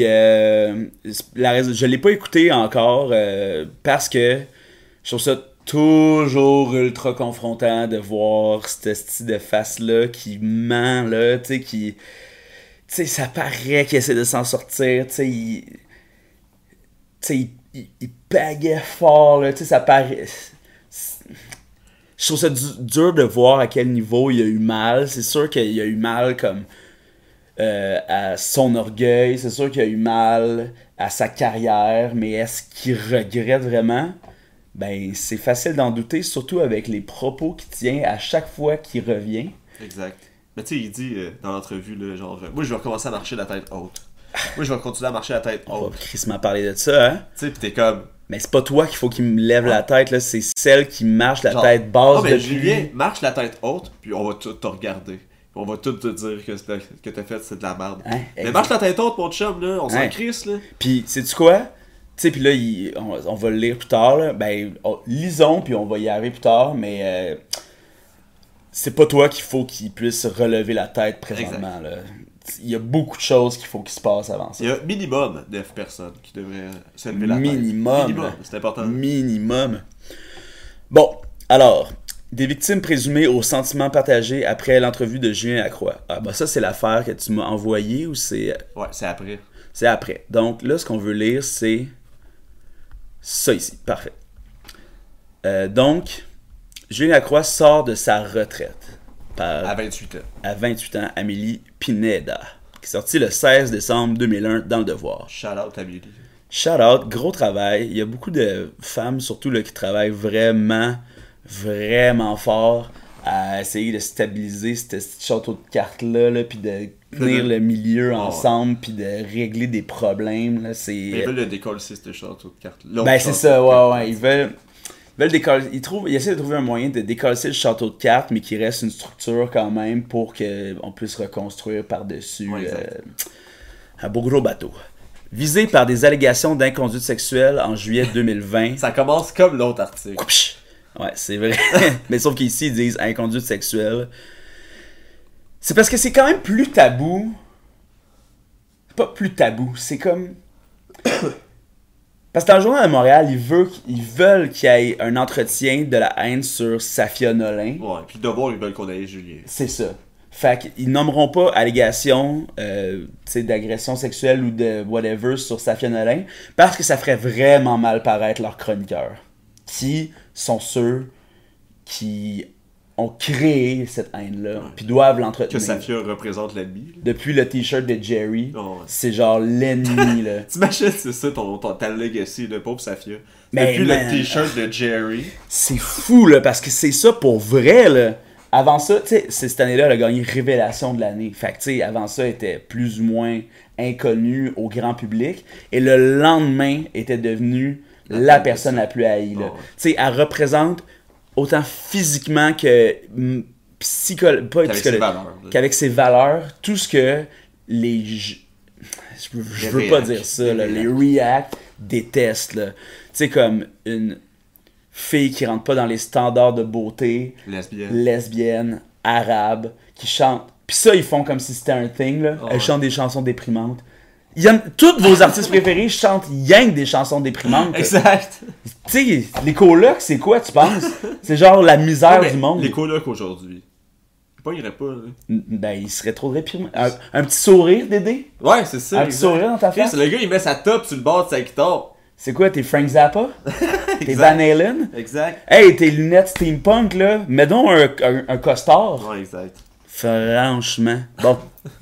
je l'ai pas écouté encore parce que je trouve ça toujours ultra confrontant de voir ce style de face-là qui ment, là, tu sais, qui... Tu sais, ça paraît qu'il essaie de s'en sortir, tu sais, il pagaie fort, là, tu sais, ça paraît... Je trouve ça dur de voir à quel niveau il a eu mal. C'est sûr qu'il a eu mal comme à son orgueil, c'est sûr qu'il a eu mal à sa carrière, mais est-ce qu'il regrette vraiment? Ben, c'est facile d'en douter, surtout avec les propos qu'il tient à chaque fois qu'il revient. Exact. Mais tu sais, il dit dans l'entrevue, là, genre, moi je vais recommencer à marcher la tête haute. Moi je vais continuer à marcher la tête On va haute. crissement parler de ça, hein? Tu sais, pis t'es comme. Mais c'est pas toi qu'il faut qu'il me lève la tête, là, c'est celle qui marche la Genre, tête basse mais depuis... Julien, marche la tête haute, puis on va tout te regarder. Puis on va tout te dire que t'as fait, c'est de la merde. Hein? Mais marche la tête haute, mon chum, là, on s'en Hein? crisse, là. Puis, sais-tu quoi? Tu sais, puis là, on va le lire plus tard, là. Ben, lisons, puis on va y arriver plus tard, mais c'est pas toi qu'il faut qu'il puisse relever la tête présentement, là. Il y a beaucoup de choses qu'il faut qu'il se passe avant ça. Il y a minimum 9 personnes qui devraient se lever la tête. Minimum. Minimum, c'est important. Minimum. Bon, alors, des victimes présumées aux sentiments partagés après l'entrevue de Julien Lacroix. Ah, bah ça, c'est l'affaire que tu m'as envoyée ou c'est... Ouais, c'est après. C'est après. Donc là, ce qu'on veut lire, c'est ça ici. Parfait. Donc, Julien Lacroix sort de sa retraite par, À 28 ans. à 28 ans, Amélie Pineda, qui est sortie le 16 décembre 2001 dans Le Devoir. Shout out Amélie. Shout out, gros travail. Il y a beaucoup de femmes, surtout, là, qui travaillent vraiment, vraiment fort à essayer de stabiliser ce petit château de cartes-là, là, puis de tenir le milieu ensemble, puis de régler des problèmes. Là, c'est... Mais ils veulent le décoller, ce château de cartes. Ben c'est ça, ouais. Ils veulent décoller. Ils essaient de trouver un moyen de décoller le château de cartes, mais qui reste une structure quand même pour qu'on puisse reconstruire par-dessus Ouais, exact. un beau gros bateau. Visé par des allégations d'inconduite sexuelle en juillet 2020. Ça commence comme l'autre article. Ouais, c'est vrai. Mais sauf qu'ici, ils disent inconduite sexuelle. C'est parce que c'est quand même plus tabou. Pas plus tabou, c'est comme... Parce que dans le Journal de Montréal, ils veulent qu'il y ait un entretien de la haine sur Safia Nolin. Ouais, puis d'abord, ils veulent qu'on aille Julien. C'est ça. Fait qu'ils nommeront pas allégation d'agression sexuelle ou de whatever sur Safia Nolin parce que ça ferait vraiment mal paraître leurs chroniqueurs qui sont ceux qui ont créé cette haine-là puis doivent l'entretenir. Que Safia représente l'ennemi. Depuis le t-shirt de Jerry, Oh, ouais. c'est genre l'ennemi là. T'imagines, c'est ça ta legacy, le pauvre Safia. Mais Depuis man, le t-shirt de Jerry. C'est fou là parce que c'est ça pour vrai là. Avant ça, tu sais, cette année-là, elle a gagné Révélation de l'année. Fait que, tu sais, avant ça, elle était plus ou moins inconnue au grand public. Et le lendemain, était devenue la personne la plus haïe. Là. Oh, ouais. Tu sais, elle représente autant physiquement que qu'avec ses valeurs, tout ce que les... Je veux pas dire ça, là, les React détestent. Là. Tu sais, comme une... fille qui rentre pas dans les standards de beauté, lesbienne, arabe, qui chante. Puis ça, ils font comme si c'était un thing, là. Oh, Elles chantent des chansons déprimantes. Tous vos artistes préférés chantent rien que des chansons déprimantes. Exact. Tu sais, les colocs, c'est quoi, tu penses? C'est genre la misère du monde. Les colocs aujourd'hui. Je irais pas, là. Ben, il serait trop déprimant. Un petit sourire, Dédé? Ouais, c'est ça. Un petit sourire dans ta face? Le gars, il met sa top sur le bord de sa guitare. C'est quoi, t'es Frank Zappa? T'es Van Halen? Exact. Hey, tes lunettes steampunk, là, mets donc un costard. Ouais, exact. Franchement. Bon.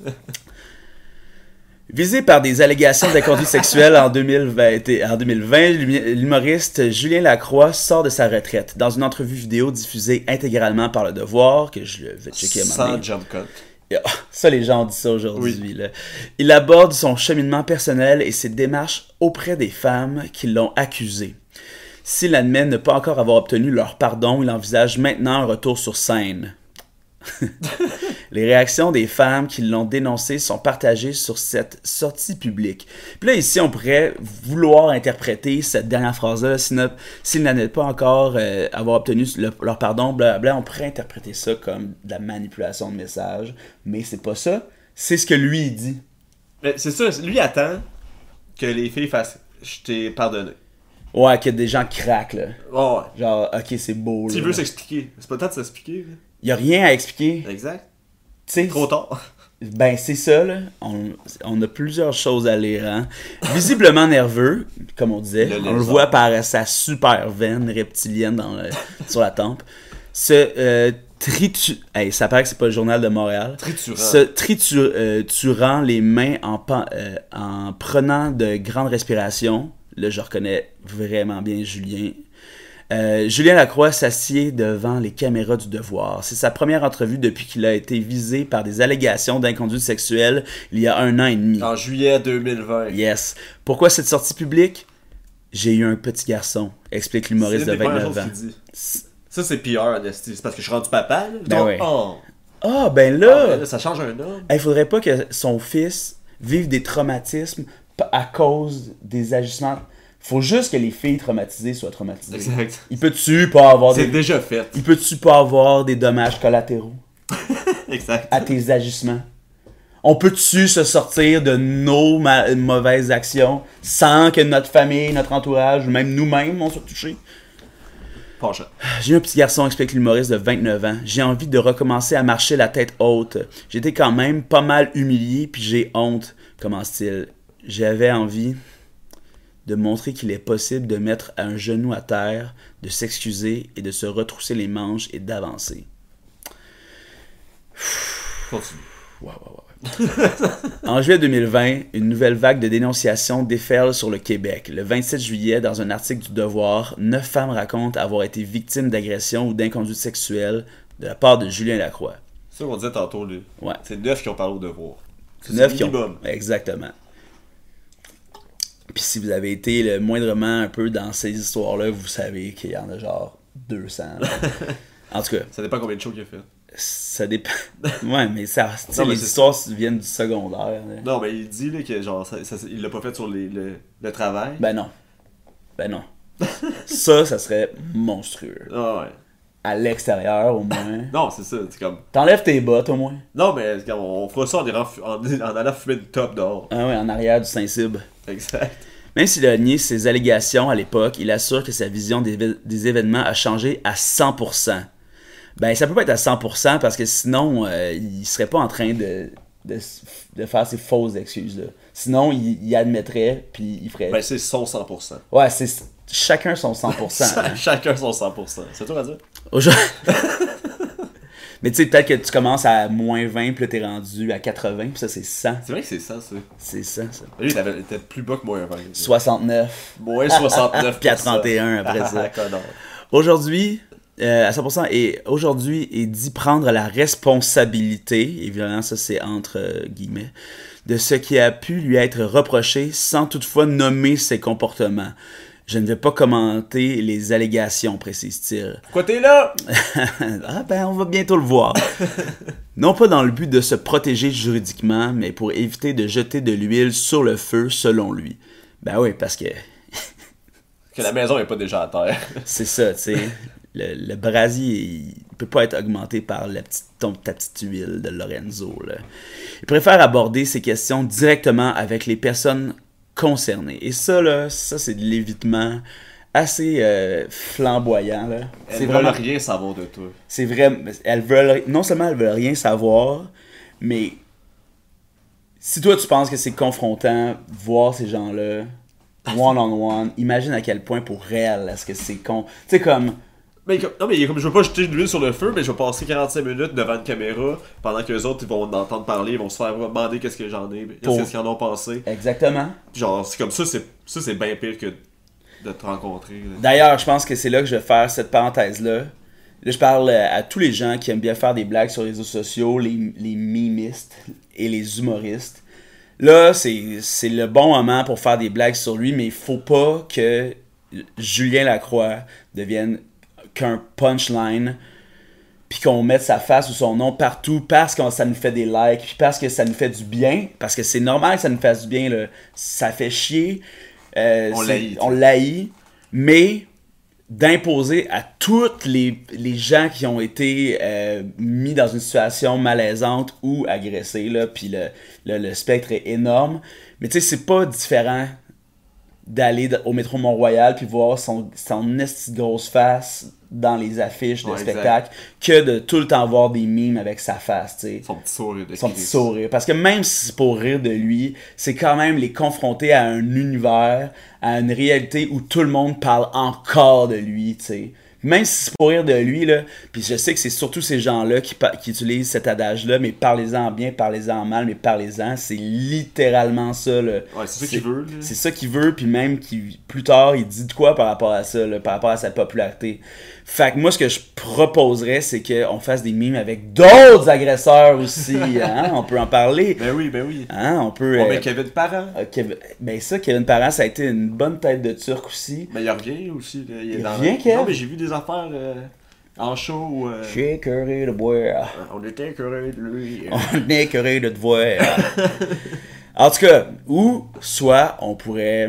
Visé par des allégations d'inconduite sexuelle en 2020, l'humoriste Julien Lacroix sort de sa retraite. Dans une entrevue vidéo diffusée intégralement par Le Devoir, que je vais checker à un moment donné. Sans jump cut. Ça, les gens disent ça aujourd'hui. Oui. Là. Il aborde son cheminement personnel et ses démarches auprès des femmes qui l'ont accusé. S'il admet ne pas encore avoir obtenu leur pardon, il envisage maintenant un retour sur scène. Les réactions des femmes qui l'ont dénoncé sont partagées sur cette sortie publique. Puis là, ici, on pourrait vouloir interpréter cette dernière phrase-là, s'ils n'admettent pas encore avoir obtenu leur pardon, blablabla, on pourrait interpréter ça comme de la manipulation de message. Mais c'est pas ça. C'est ce que lui, il dit. Mais c'est ça, lui attend que les filles fassent « Je t'ai pardonné ». Ouais, que des gens craquent, là. Oh, ouais. Genre, ok, c'est beau, là. Tu veux s'expliquer. C'est pas le temps de s'expliquer, là. Y a rien à expliquer. Exact. T'sais, Trop tard. Ben, c'est ça, là. On a plusieurs choses à lire, hein. Visiblement nerveux, comme on disait. On le voit par sa super veine reptilienne sur la tempe. Ça paraît que c'est pas le Journal de Montréal. Triturant les mains en prenant de grandes respirations. Là, je reconnais vraiment bien Julien. Julien Lacroix s'assied devant les caméras du Devoir. C'est sa première entrevue depuis qu'il a été visé par des allégations d'inconduite sexuelle il y a 1 an et demi. En juillet 2020. Yes. Pourquoi cette sortie publique? J'ai eu un petit garçon, explique l'humoriste de 29 ans. Ça, c'est PR, Anastie. C'est parce que je suis rendu papa, là. Ben Donc, ouais. oh. Ah, ben là! Là, ça change un homme. Il faudrait pas que son fils vive des traumatismes à cause des agissements. Faut juste que les filles traumatisées soient traumatisées. Exact. Il peut-tu pas avoir C'est déjà fait. Il peut-tu pas avoir des dommages collatéraux Exact. à tes agissements? On peut-tu se sortir de nos mauvaises actions sans que notre famille, notre entourage, ou même nous-mêmes, on soit touchés? Penchant. J'ai un petit garçon, explique l'humoriste de 29 ans. J'ai envie de recommencer à marcher la tête haute. J'étais quand même pas mal humilié, puis j'ai honte, commence-t-il. J'avais envie de montrer qu'il est possible de mettre un genou à terre, de s'excuser et de se retrousser les manches et d'avancer. Continue. Ouais. En juillet 2020, une nouvelle vague de dénonciations déferle sur le Québec. Le 27 juillet, dans un article du Devoir, 9 femmes racontent avoir été victimes d'agressions ou d'inconduite sexuelle de la part de Julien Lacroix. C'est ça qu'on disait tantôt, là. Ouais. C'est 9 qui ont parlé au Devoir. C'est 9 qui minimum. ont... Exactement. Puis si vous avez été moindrement un peu dans ces histoires-là, vous savez qu'il y en a genre 200. En tout cas. Ça dépend combien de shows qu'il a fait. Ça dépend. Ouais, mais ça, Non, mais les c'est histoires viennent du secondaire. Là. Non, mais il dit là, que genre, il l'a pas fait sur le travail. Ben non. Ça serait monstrueux. Ah ouais. À l'extérieur, au moins. Non, c'est ça, c'est comme... T'enlèves tes bottes, au moins. Non, mais on fera ça en allant fumer une top dehors. Ah ouais, en arrière du Saint-Cybe. Exact. Même s'il a nié ses allégations à l'époque, il assure que sa vision des événements a changé à 100%. Ben, ça peut pas être à 100% parce que sinon, il serait pas en train de faire ces fausses excuses là. Sinon, il admettrait, puis il ferait... Ben, c'est son 100%. Ouais, c'est chacun son 100%. Hein. Chacun son 100%. C'est tout à dire? Mais tu sais, peut-être que tu commences à moins 20, puis là, t'es rendu à 80, puis ça, c'est 100. C'est vrai que c'est ça. C'est 100, ça. Lui, il était plus bas que moins 20. 69. Moins 69. Puis à 31 après ça. Connard. Aujourd'hui, à 100%, et aujourd'hui, il dit prendre la responsabilité, évidemment, ça c'est entre guillemets, de ce qui a pu lui être reproché sans toutefois nommer ses comportements. Je ne vais pas commenter les allégations, précise-t-il. Pourquoi t'es là? Ah ben, on va bientôt le voir. Non pas dans le but de se protéger juridiquement, mais pour éviter de jeter de l'huile sur le feu, selon lui. Ben oui, parce que... Que la maison n'est pas déjà à terre. C'est ça, tu sais. Le brasier, il peut pas être augmenté par ta petite huile de Lorenzo. Là. Il préfère aborder ces questions directement avec les personnes concernées. Et ça, là, c'est de l'évitement assez flamboyant. Là. Elles veulent rien savoir de toi. C'est vrai. Non seulement elles veulent rien savoir, mais si toi tu penses que c'est confrontant voir ces gens-là one-on-one, imagine à quel point pour réel est-ce que c'est con. Tu sais, comme... Non, mais comme je veux pas jeter de l'huile sur le feu, mais je vais passer 45 minutes devant une caméra pendant que les autres ils vont m'entendre parler, ils vont se faire demander qu'est-ce que j'en ai, qu'est-ce qu'ils en ont pensé. Exactement. Genre, c'est comme ça, c'est bien pire que de te rencontrer. Là. D'ailleurs, je pense que c'est là que je vais faire cette parenthèse-là. Là, je parle à tous les gens qui aiment bien faire des blagues sur les réseaux sociaux, les mimistes et les humoristes. Là, c'est le bon moment pour faire des blagues sur lui, mais il faut pas que Julien Lacroix devienne qu'un punchline, puis qu'on mette sa face ou son nom partout parce que ça nous fait des likes, puis parce que ça nous fait du bien, parce que c'est normal que ça nous fasse du bien, là. Ça fait chier, on l'haït, mais d'imposer à tous les gens qui ont été mis dans une situation malaisante ou agressés, là, puis le spectre est énorme, mais tu sais, c'est pas différent d'aller au métro Mont-Royal puis voir son esti de grosse face dans les affiches de spectacle que de tout le temps voir des mimes avec sa face, tu sais. Son petit sourire. Parce que même si c'est pour rire de lui, c'est quand même les confronter à un univers, à une réalité où tout le monde parle encore de lui, tu sais. Même si c'est pour rire de lui, là, puis je sais que c'est surtout ces gens-là qui utilisent cet adage-là, mais parlez-en bien, parlez-en mal, mais parlez-en, c'est littéralement ça, là. Ouais, c'est ça qu'il veut, là. C'est ça qu'il veut, puis même plus tard, il dit de quoi par rapport à ça, là, par rapport à sa popularité. Fait que moi, ce que je proposerais, c'est qu'on fasse des mimes avec d'autres agresseurs aussi, hein, on peut en parler. Ben oui. Hein, on peut... ben Kevin Parent. Kevin Parent, ça a été une bonne tête de Turc aussi. Mais il revient aussi. Là. Il revient, Kev? Non, mais j'ai vu des affaires en show. J'ai écœuré de boire. On était écœuré de lui. On est écœuré de te voir. En tout cas, ou soit on pourrait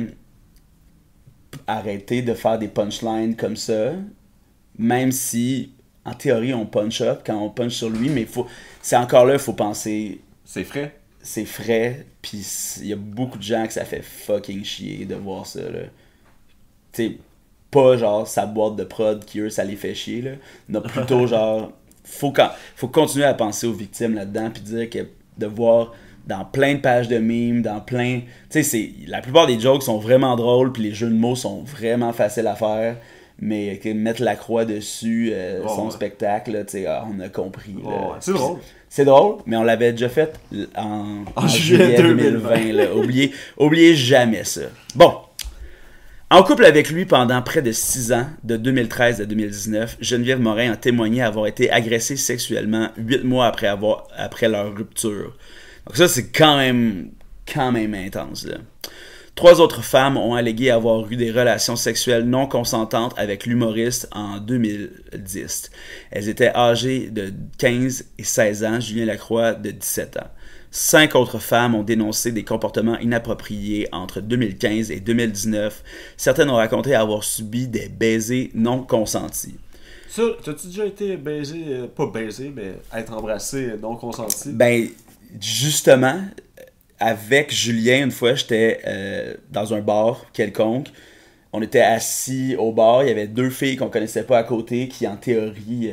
arrêter de faire des punchlines comme ça, même si, en théorie, on punch up quand on punch sur lui, mais c'est encore là, il faut penser... C'est frais. C'est frais, puis il y a beaucoup de gens que ça fait fucking chier de voir ça, là. Tu sais, pas genre sa boîte de prod qui, eux, ça les fait chier, là. Non, plutôt genre... Faut continuer à penser aux victimes là-dedans, puis dire que de voir... dans plein de pages de mimes, dans plein... Tu sais, la plupart des jokes sont vraiment drôles, puis les jeux de mots sont vraiment faciles à faire, mais mettre la croix dessus, son spectacle, là, tu sais, on a compris. Là. C'est drôle. C'est drôle, mais on l'avait déjà fait en juillet 2020. Là. Oubliez jamais ça. Bon. En couple avec lui pendant près de 6 ans, de 2013 à 2019, Geneviève Morin a témoigné avoir été agressée sexuellement 8 mois après leur rupture. Donc ça, c'est quand même intense, là. 3 autres femmes ont allégué avoir eu des relations sexuelles non consentantes avec l'humoriste en 2010. Elles étaient âgées de 15 et 16 ans, Julien Lacroix de 17 ans. 5 autres femmes ont dénoncé des comportements inappropriés entre 2015 et 2019. Certaines ont raconté avoir subi des baisers non consentis. Ça, t'as-tu déjà été baisé, pas baisé, mais être embrassé non consenti? Ben, justement, avec Julien, une fois, j'étais dans un bar quelconque. On était assis au bar, il y avait 2 filles qu'on connaissait pas à côté qui, en théorie,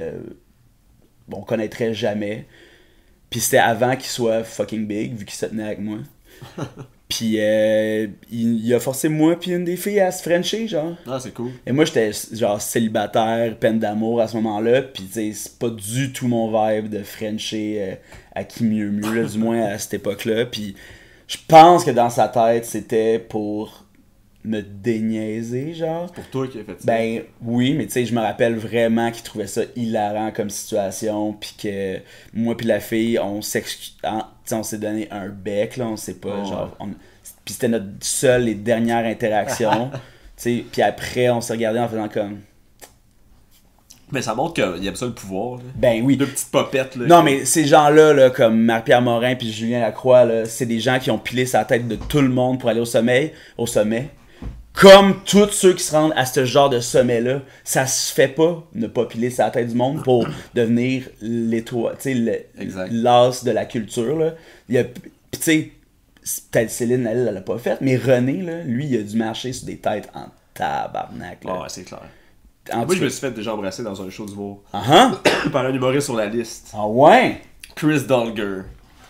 on connaîtrait jamais. Puis c'était avant qu'il soit fucking big, vu qu'il se tenait avec moi. Puis il a forcé moi puis une des filles à se frencher, genre. Ah, c'est cool. Et moi, j'étais genre célibataire, peine d'amour à ce moment-là. Puis tu sais, c'est pas du tout mon vibe de frencher à qui mieux, là, du moins à cette époque-là. Puis je pense que dans sa tête, c'était pour me déniaiser, genre. C'est pour toi qui a fait ça. Ben oui, mais tu sais, je me rappelle vraiment qu'il trouvait ça hilarant comme situation, puis que moi puis la fille, on s'est donné un bec, là, on sait pas, genre, puis c'était notre seule et dernière interaction, tu sais, puis après, on s'est regardé en faisant comme... Mais ça montre qu'il aime ça le pouvoir, là. Ben oui. 2 petites popettes, là. Non, mais ces gens-là, là, comme Marie-Pierre Morin puis Julien Lacroix, là, c'est des gens qui ont pilé sa tête de tout le monde pour aller au sommet. Comme tous ceux qui se rendent à ce genre de sommet-là, ça se fait pas ne pas piler sa tête du monde pour devenir l'étoile, tu sais, l'as de la culture, là. Puis tu sais, peut-être Céline, elle l'a pas fait, mais René, là, lui, il a dû marcher sur des têtes en tabarnak, là. Ouais, c'est clair. Moi, je me suis fait déjà embrasser dans un show du Vaux. Par un humoriste sur la liste. Ah ouais? Chris Dolger.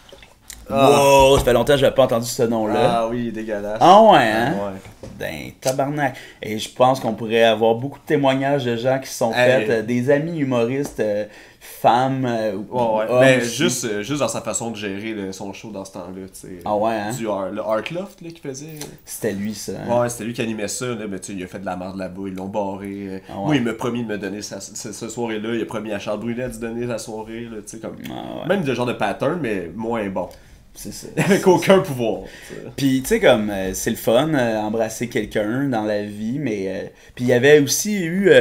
Wow, ça fait longtemps que j'avais pas entendu ce nom-là. Ah oui, dégueulasse. Ah ouais, hein? Ouais. Ben, tabarnak. Et je pense qu'on pourrait avoir beaucoup de témoignages de gens qui se sont faits, des amis humoristes, femmes, hommes. Mais juste dans sa façon de gérer son show dans ce temps-là, tu sais. Ah ouais, hein? Le Art Loft, là, qu'il faisait. C'était lui, ça. Hein? Ouais, c'était lui qui animait ça, là, mais tu sais, il a fait de la merde là-bas, ils l'ont barré. Moi, il m'a promis de me donner ce soirée-là, il a promis à Charles Brunet de donner la soirée, là, tu sais, comme... Même de genre de pattern, mais moins bon. C'est ça. Avec aucun pouvoir. Puis tu sais, comme c'est le fun embrasser quelqu'un dans la vie, mais puis il y avait aussi eu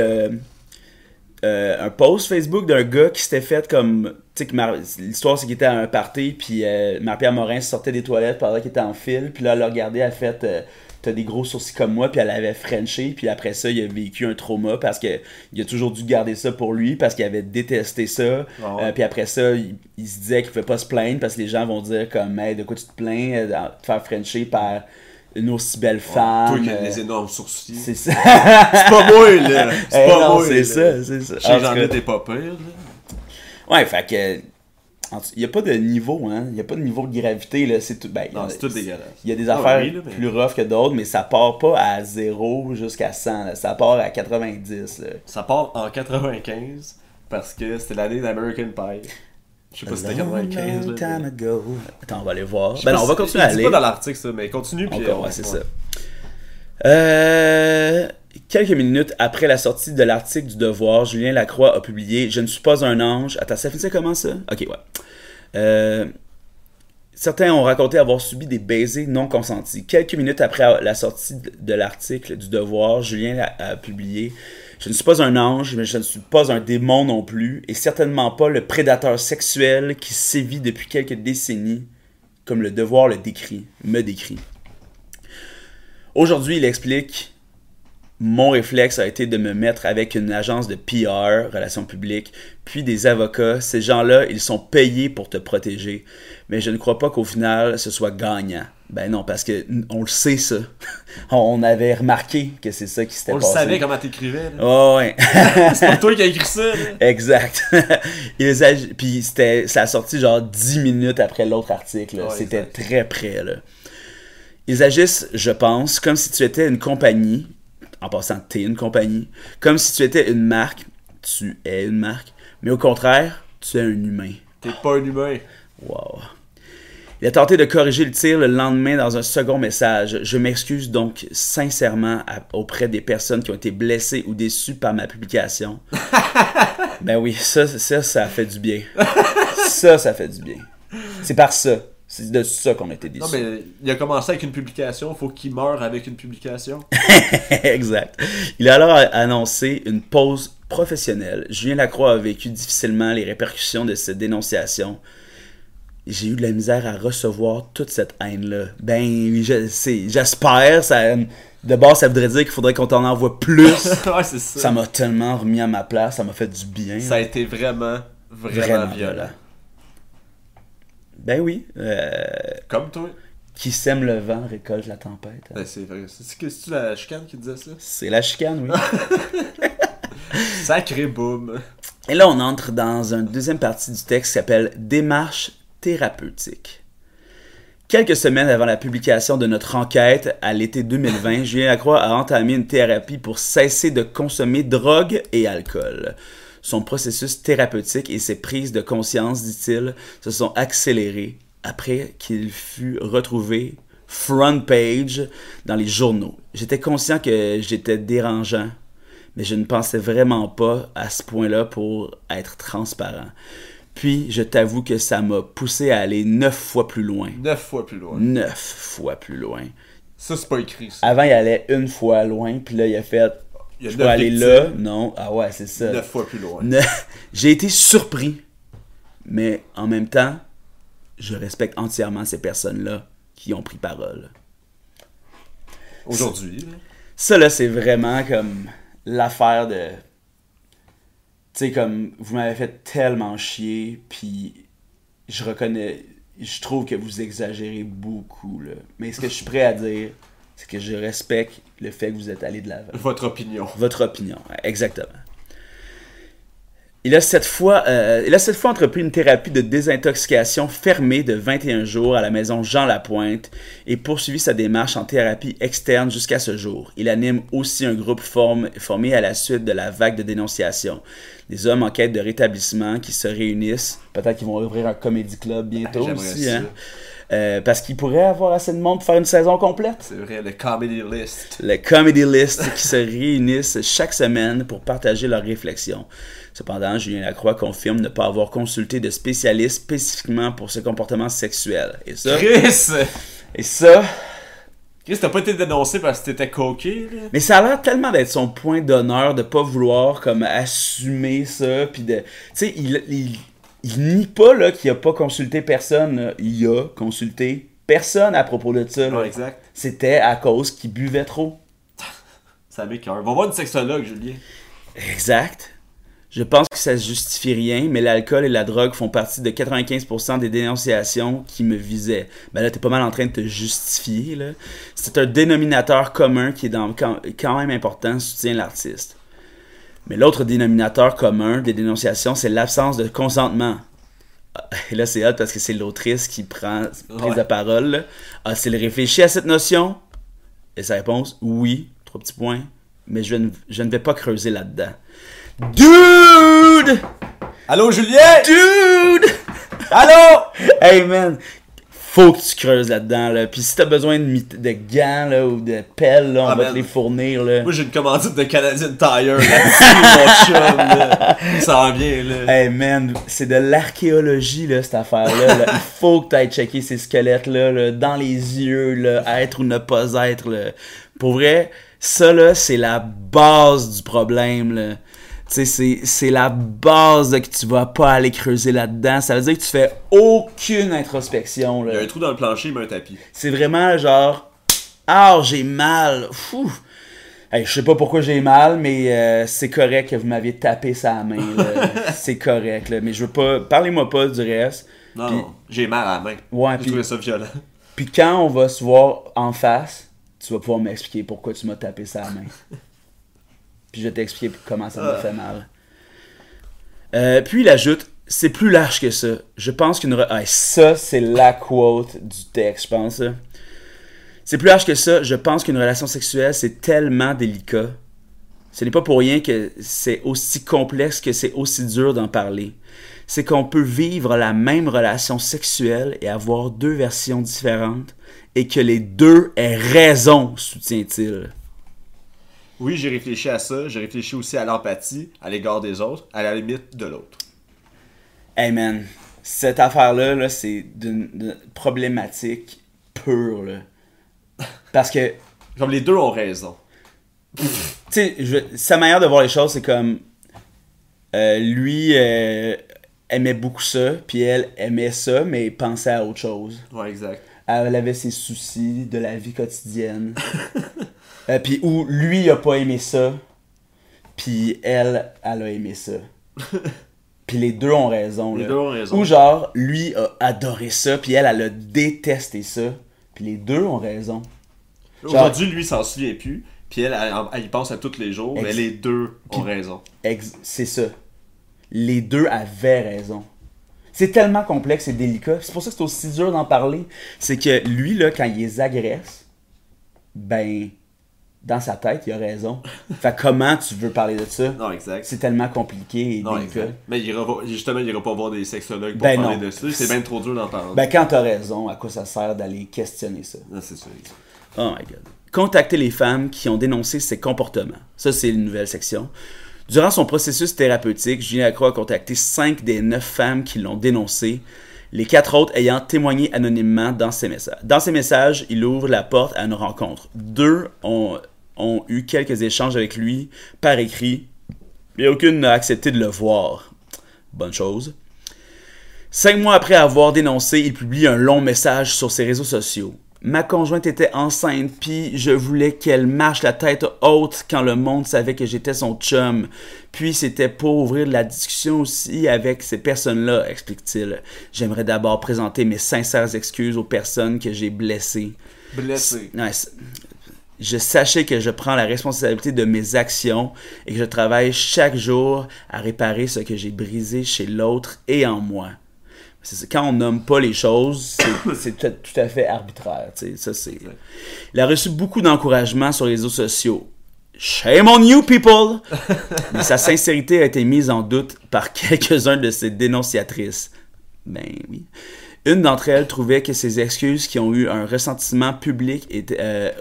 un post Facebook d'un gars qui s'était fait comme, tu sais, l'histoire c'est qu'il était à un party, puis Marie-Pierre Morin sortait des toilettes pendant qu'il était en file, puis là elle l'a regardé, elle a fait t'as des gros sourcils comme moi, puis elle avait frenché, puis après ça il a vécu un trauma parce que il a toujours dû garder ça pour lui parce qu'il avait détesté ça. Puis après ça il se disait qu'il pouvait pas se plaindre parce que les gens vont dire comme hey, de quoi tu te plains de te faire frencher par une aussi belle femme. Toi qui as des énormes sourcils. C'est ça. C'est pas moi, là. C'est pas moi. C'est ça, c'est ça. Chez j'en ai t'es pas pire, là. Ouais, fait que il n'y a pas de niveau, hein. Il n'y a pas de niveau de gravité, là. C'est tout. Ben, non, c'est tout dégueulasse. Il y a des affaires plus rough que d'autres, mais ça part pas à 0 jusqu'à 100, là. Ça part à 90, là. Ça part en 95 parce que c'était l'année d'American Pie. Je sais pas si c'était 95. Long time ago. Attends, on va aller voir. Ben non, on va continuer à aller. C'est pas dans l'article, ça, mais continue. Puis encore, ouais, c'est ça. Quelques minutes après la sortie de l'article du Devoir, Julien Lacroix a publié « Je ne suis pas un ange ». Attends, ça finissait comment ça? Ok, ouais. Certains ont raconté avoir subi des baisers non consentis. Quelques minutes après la sortie de l'article du Devoir, Julien a publié « Je ne suis pas un ange, mais je ne suis pas un démon non plus, et certainement pas le prédateur sexuel qui sévit depuis quelques décennies, comme le Devoir me décrit. » Aujourd'hui, il explique « Mon réflexe a été de me mettre avec une agence de PR, relations publiques, puis des avocats. Ces gens-là, ils sont payés pour te protéger. Mais je ne crois pas qu'au final, ce soit gagnant. » Ben non, parce que on le sait, ça. On avait remarqué que c'est ça qui s'était passé. On le savait comment t'écrivais. Oh, ouais. C'est pas toi qui as écrit ça. Là. Exact. Puis ça a sorti genre 10 minutes après l'autre article. Là. Ouais, c'était très près. Là. Ils agissent, je pense, comme si tu étais une compagnie. En passant, t'es une compagnie. Comme si tu étais une marque. Tu es une marque. Mais au contraire, tu es un humain. T'es pas un humain. Wow. Il a tenté de corriger le tir le lendemain dans un second message. Je m'excuse donc sincèrement auprès des personnes qui ont été blessées ou déçues par ma publication. Ben oui, ça fait du bien. Ça fait du bien. C'est par ça. C'est de ça qu'on était déçus. Non, mais il a commencé avec une publication, faut qu'il meure avec une publication. Exact. Il a alors annoncé une pause professionnelle. Julien Lacroix a vécu difficilement les répercussions de cette dénonciation. J'ai eu de la misère à recevoir toute cette haine-là. Ben, j'espère. De base, ça voudrait dire qu'il faudrait qu'on t'en envoie plus. Ouais, c'est ça. Ça m'a tellement remis à ma place. Ça m'a fait du bien. Ça a été vraiment violent. Ben oui. Comme toi. Qui sème le vent récolte la tempête. Ben, c'est vrai. C'est-tu la chicane qui disait ça? C'est la chicane, oui. Sacré boum. Et là, on entre dans une deuxième partie du texte qui s'appelle « Démarche thérapeutique ». Quelques semaines avant la publication de notre enquête à l'été 2020, Julien Lacroix a entamé une thérapie pour cesser de consommer drogue et alcool. Son processus thérapeutique et ses prises de conscience, dit-il, se sont accélérées après qu'il fut retrouvé front page dans les journaux. J'étais conscient que j'étais dérangeant, mais je ne pensais vraiment pas à ce point-là pour être transparent. Puis, je t'avoue que ça m'a poussé à aller 9 fois plus loin. 9 fois plus loin. 9 fois plus loin. Ça, c'est pas écrit, ça. Avant, il allait une fois loin, puis là, il a fait... Je peux aller là, non. Ah ouais, c'est ça. 9 fois plus loin. J'ai été surpris, mais en même temps, je respecte entièrement ces personnes-là qui ont pris parole. Aujourd'hui. Ça, là, c'est vraiment comme l'affaire de... Tu sais, comme, vous m'avez fait tellement chier, puis je trouve que vous exagérez beaucoup, là. Mais ce que je suis prêt à dire, c'est que je respecte le fait que vous êtes allé de l'avant. Votre opinion. Votre opinion, exactement. Il a cette fois entrepris une thérapie de désintoxication fermée de 21 jours à la maison Jean Lapointe et poursuivi sa démarche en thérapie externe jusqu'à ce jour. Il anime aussi un groupe formé à la suite de la vague de dénonciation. Des hommes en quête de rétablissement qui se réunissent. Peut-être qu'ils vont ouvrir un comedy club bientôt aussi. Hein? Parce qu'il pourrait avoir assez de monde pour faire une saison complète. C'est vrai, le Comedy List. Le Comedy List qui se réunissent chaque semaine pour partager leurs réflexions. Cependant, Julien Lacroix confirme ne pas avoir consulté de spécialistes spécifiquement pour ce comportement sexuel. Et ça... Chris, t'as pas été dénoncé parce que t'étais coqué, là? Mais ça a l'air tellement d'être son point d'honneur de pas vouloir comme assumer ça, puis de... Tu sais, il nie pas là, qu'il a pas consulté personne. Là. Il a consulté personne à propos de ça. Là. Ouais, exact. C'était à cause qu'il buvait trop. Ça m'écoeure. Va voir une sexologue, Julien. Exact. Je pense que ça justifie rien, mais l'alcool et la drogue font partie de 95% des dénonciations qui me visaient. Ben là, t'es pas mal en train de te justifier, là. C'est un dénominateur commun qui est quand même important, soutient l'artiste. Mais l'autre dénominateur commun des dénonciations, c'est l'absence de consentement. Et là, c'est hot parce que c'est l'autrice qui prend prise de parole. Là. A-t-il réfléchi à cette notion? Et sa réponse, oui, 3 petits points, mais je ne vais pas creuser là-dedans. Dude! Allô, Julien? Dude! Allô? Hey, man! Faut que tu creuses là-dedans, là. Puis si t'as besoin de gants, là, ou de pelles, là, on va te les fournir, là. Moi, j'ai une commandite de Canadian Tire, là-dessus, mon chum, là. Ça en vient, là. Hey, man, c'est de l'archéologie, là, cette affaire-là. Là. Il faut que t'ailles checker ces squelettes-là, là, dans les yeux, là, être ou ne pas être, là. Pour vrai, ça, là, c'est la base du problème, là. Tu sais, c'est la base là, que tu vas pas aller creuser là-dedans. Ça veut dire que tu fais aucune introspection. Là. Il y a un trou dans le plancher, il met un tapis. C'est vraiment genre... Ah, j'ai mal. Fou. Hey, je sais pas pourquoi j'ai mal, mais c'est correct que vous m'aviez tapé sa main. C'est correct. Là. Mais je veux pas... Parlez-moi pas du reste. Non, pis... j'ai mal à la main. Ouais, j'ai trouvé ça violent. Puis quand on va se voir en face, tu vas pouvoir m'expliquer pourquoi tu m'as tapé sa main. Puis je vais t'expliquer comment ça m'a fait mal. Puis il ajoute, c'est plus large que ça. Je pense qu'une... ça, c'est la quote du texte, je pense. Ça. C'est plus large que ça. Je pense qu'une relation sexuelle, c'est tellement délicat. Ce n'est pas pour rien que c'est aussi complexe que c'est aussi dur d'en parler. C'est qu'on peut vivre la même relation sexuelle et avoir 2 versions différentes et que les 2 aient raison, soutient-il. Oui, j'ai réfléchi à ça. J'ai réfléchi aussi à l'empathie à l'égard des autres, à la limite de l'autre. Hey man, cette affaire-là, là, c'est d'une problématique pure, là. Parce que... Comme les deux ont raison. Tu sais, sa manière de voir les choses, c'est comme... lui aimait beaucoup ça, puis elle aimait ça, mais pensait à autre chose. Ouais, exact. Elle avait ses soucis de la vie quotidienne. Puis où lui, il a pas aimé ça, puis elle a aimé ça. Puis les deux ont raison. Les là. deux ont raison. Ou genre, lui a adoré ça, puis elle a détesté ça. Puis les deux ont raison. Aujourd'hui, lui, il s'en souvient plus. Puis elle y pense à tous les jours, mais les deux ont raison. C'est ça. Les deux avaient raison. C'est tellement complexe et délicat. C'est pour ça que c'est aussi dur d'en parler. C'est que lui, là, quand il les agresse, ben, dans sa tête, il a raison. Fait comment tu veux parler de ça? Non, exact. C'est tellement compliqué et non, délicat. Exact. Mais il ira pas voir des sexologues pour ben parler non. de ça. C'est bien trop dur d'en parler. Ben, quand t'as raison, à quoi ça sert d'aller questionner ça? Non, c'est ça. Oh my god. Contacter les femmes qui ont dénoncé ces comportements. Ça, c'est une nouvelle section. Durant son processus thérapeutique, Julien Lacroix a contacté 5 des 9 femmes qui l'ont dénoncé, les 4 autres ayant témoigné anonymement dans ses messages. Dans ses messages, il ouvre la porte à une rencontre. 2 ont eu quelques échanges avec lui par écrit, mais aucune n'a accepté de le voir. Bonne chose. 5 mois après avoir dénoncé, il publie un long message sur ses réseaux sociaux. Ma conjointe était enceinte, puis je voulais qu'elle marche la tête haute quand le monde savait que j'étais son chum. Puis c'était pour ouvrir la discussion aussi avec ces personnes-là, explique-t-il. J'aimerais d'abord présenter mes sincères excuses aux personnes que j'ai blessées. Blessées. Je sachais que je prends la responsabilité de mes actions et que je travaille chaque jour à réparer ce que j'ai brisé chez l'autre et en moi. Quand on nomme pas les choses, c'est tout à fait arbitraire. Ça, il a reçu beaucoup d'encouragement sur les réseaux sociaux. Shame on you, people! Mais sa sincérité a été mise en doute par quelques-uns de ses dénonciatrices. Ben oui. Une d'entre elles trouvait que ses excuses qui ont eu un retentissement public étaient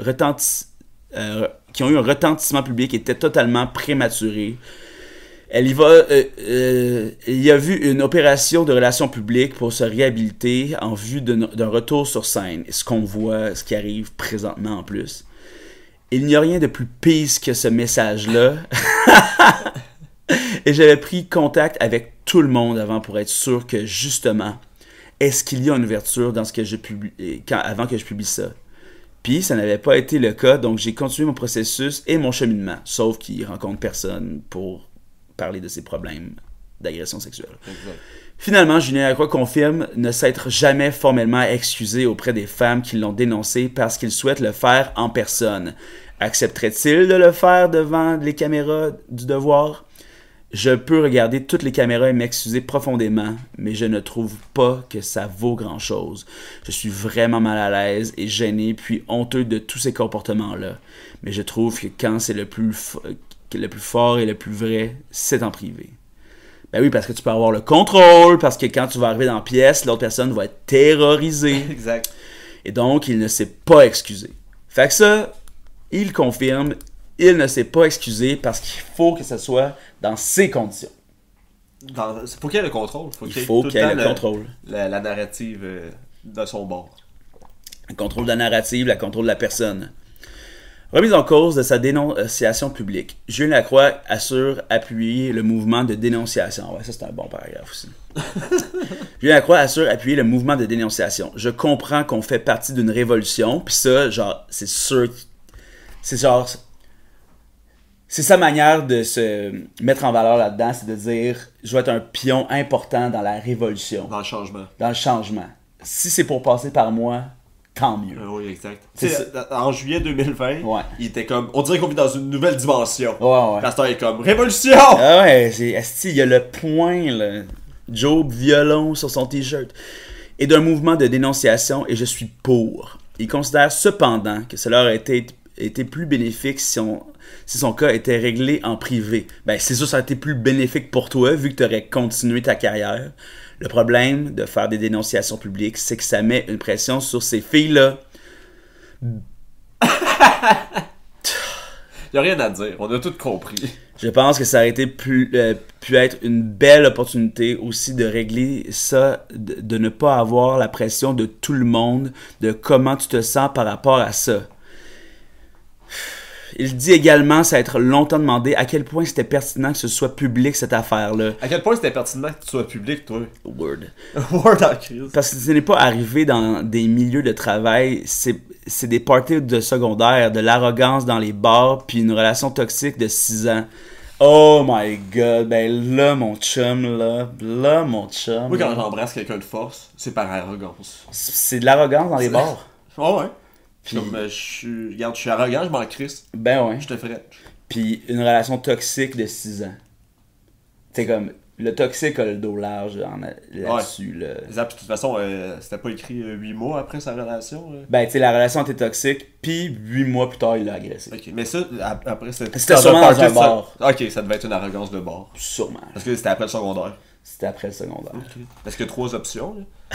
totalement prématurées. Il y a vu une opération de relations publiques pour se réhabiliter en vue d'un retour sur scène. Ce qu'on voit, ce qui arrive présentement en plus. Il n'y a rien de plus pisse que ce message-là. Et j'avais pris contact avec tout le monde avant pour être sûr que, justement, est-ce qu'il y a une ouverture dans ce que je publie, avant que je publie ça? Puis, ça n'avait pas été le cas, donc j'ai continué mon processus et mon cheminement, sauf qu'il rencontre personne pour parler de ses problèmes d'agression sexuelle. Exact. Finalement, Julien Lacroix confirme ne s'être jamais formellement excusé auprès des femmes qui l'ont dénoncé parce qu'il souhaite le faire en personne. Accepterait-il de le faire devant les caméras du Devoir? Je peux regarder toutes les caméras et m'excuser profondément, mais je ne trouve pas que ça vaut grand-chose. Je suis vraiment mal à l'aise et gêné puis honteux de tous ces comportements-là. Mais je trouve que quand c'est le plus fort et le plus vrai, c'est en privé. Ben oui, parce que tu peux avoir le contrôle, parce que quand tu vas arriver dans la pièce, l'autre personne va être terrorisée. Exact. Et donc, il ne s'est pas excusé. Fait que ça, il confirme, il ne s'est pas excusé parce qu'il faut que ce soit dans ces conditions. C'est pour qu'il y ait le contrôle. Il faut qu'il y ait le contrôle. La narrative de son bord. Le contrôle de la narrative, le contrôle de la personne. Remise en cause de sa dénonciation publique. Julien Lacroix assure appuyer le mouvement de dénonciation. Ouais, ça c'est un bon paragraphe aussi. Julien Lacroix assure appuyer le mouvement de dénonciation. Je comprends qu'on fait partie d'une révolution, puis ça, genre, c'est sûr, c'est sa manière de se mettre en valeur là-dedans, c'est de dire, je vais être un pion important dans la révolution. Dans le changement. Dans le changement. Si c'est pour passer par moi, tant mieux. Oui, exact. En juillet 2020, ouais. Il était comme... On dirait qu'on vit dans une nouvelle dimension. Ouais. Pasteur est comme... Révolution! Ah ouais, il y a le point, là. Job violon sur son t-shirt. Et d'un mouvement de dénonciation, et je suis pour. Il considère cependant que cela aurait été plus bénéfique si son cas était réglé en privé. Ben, c'est sûr que ça aurait été plus bénéfique pour toi, vu que tu aurais continué ta carrière. Le problème de faire des dénonciations publiques, c'est que ça met une pression sur ces filles-là. y a rien à dire. On a tout compris. Je pense que ça aurait été pu être une belle opportunité aussi de régler ça, de ne pas avoir la pression de tout le monde, de comment tu te sens par rapport à ça. Il dit également, ça va être longtemps demandé, à quel point c'était pertinent que ce soit public cette affaire-là. À quel point c'était pertinent que tu sois public, toi? Word. Word en crise. Parce que ce n'est pas arrivé dans des milieux de travail, c'est des parties de secondaire, de l'arrogance dans les bars, puis une relation toxique de 6 ans. Oh my god, ben là mon chum, là mon chum. Moi quand j'embrasse quelqu'un de force, c'est par arrogance. C'est de l'arrogance dans les bars. Oh ouais. Puis, Comme je suis arrogant, je m'en crisse. ben ouais. Je te ferais. Puis une relation toxique de 6 ans. C'est comme, le toxique a le dos large là-dessus. Là. Exact, puis de toute façon, c'était pas écrit 8 mois après sa relation. Ben tu sais, la relation était toxique, puis 8 mois plus tard, il l'a agressé. Ok, mais ça, après c'était sûrement dans un bar. Ok, ça devait être une arrogance de bar. Sûrement. Parce que c'était après le secondaire. C'était après le secondaire. Ok. Parce qu'il y a 3 options. Là.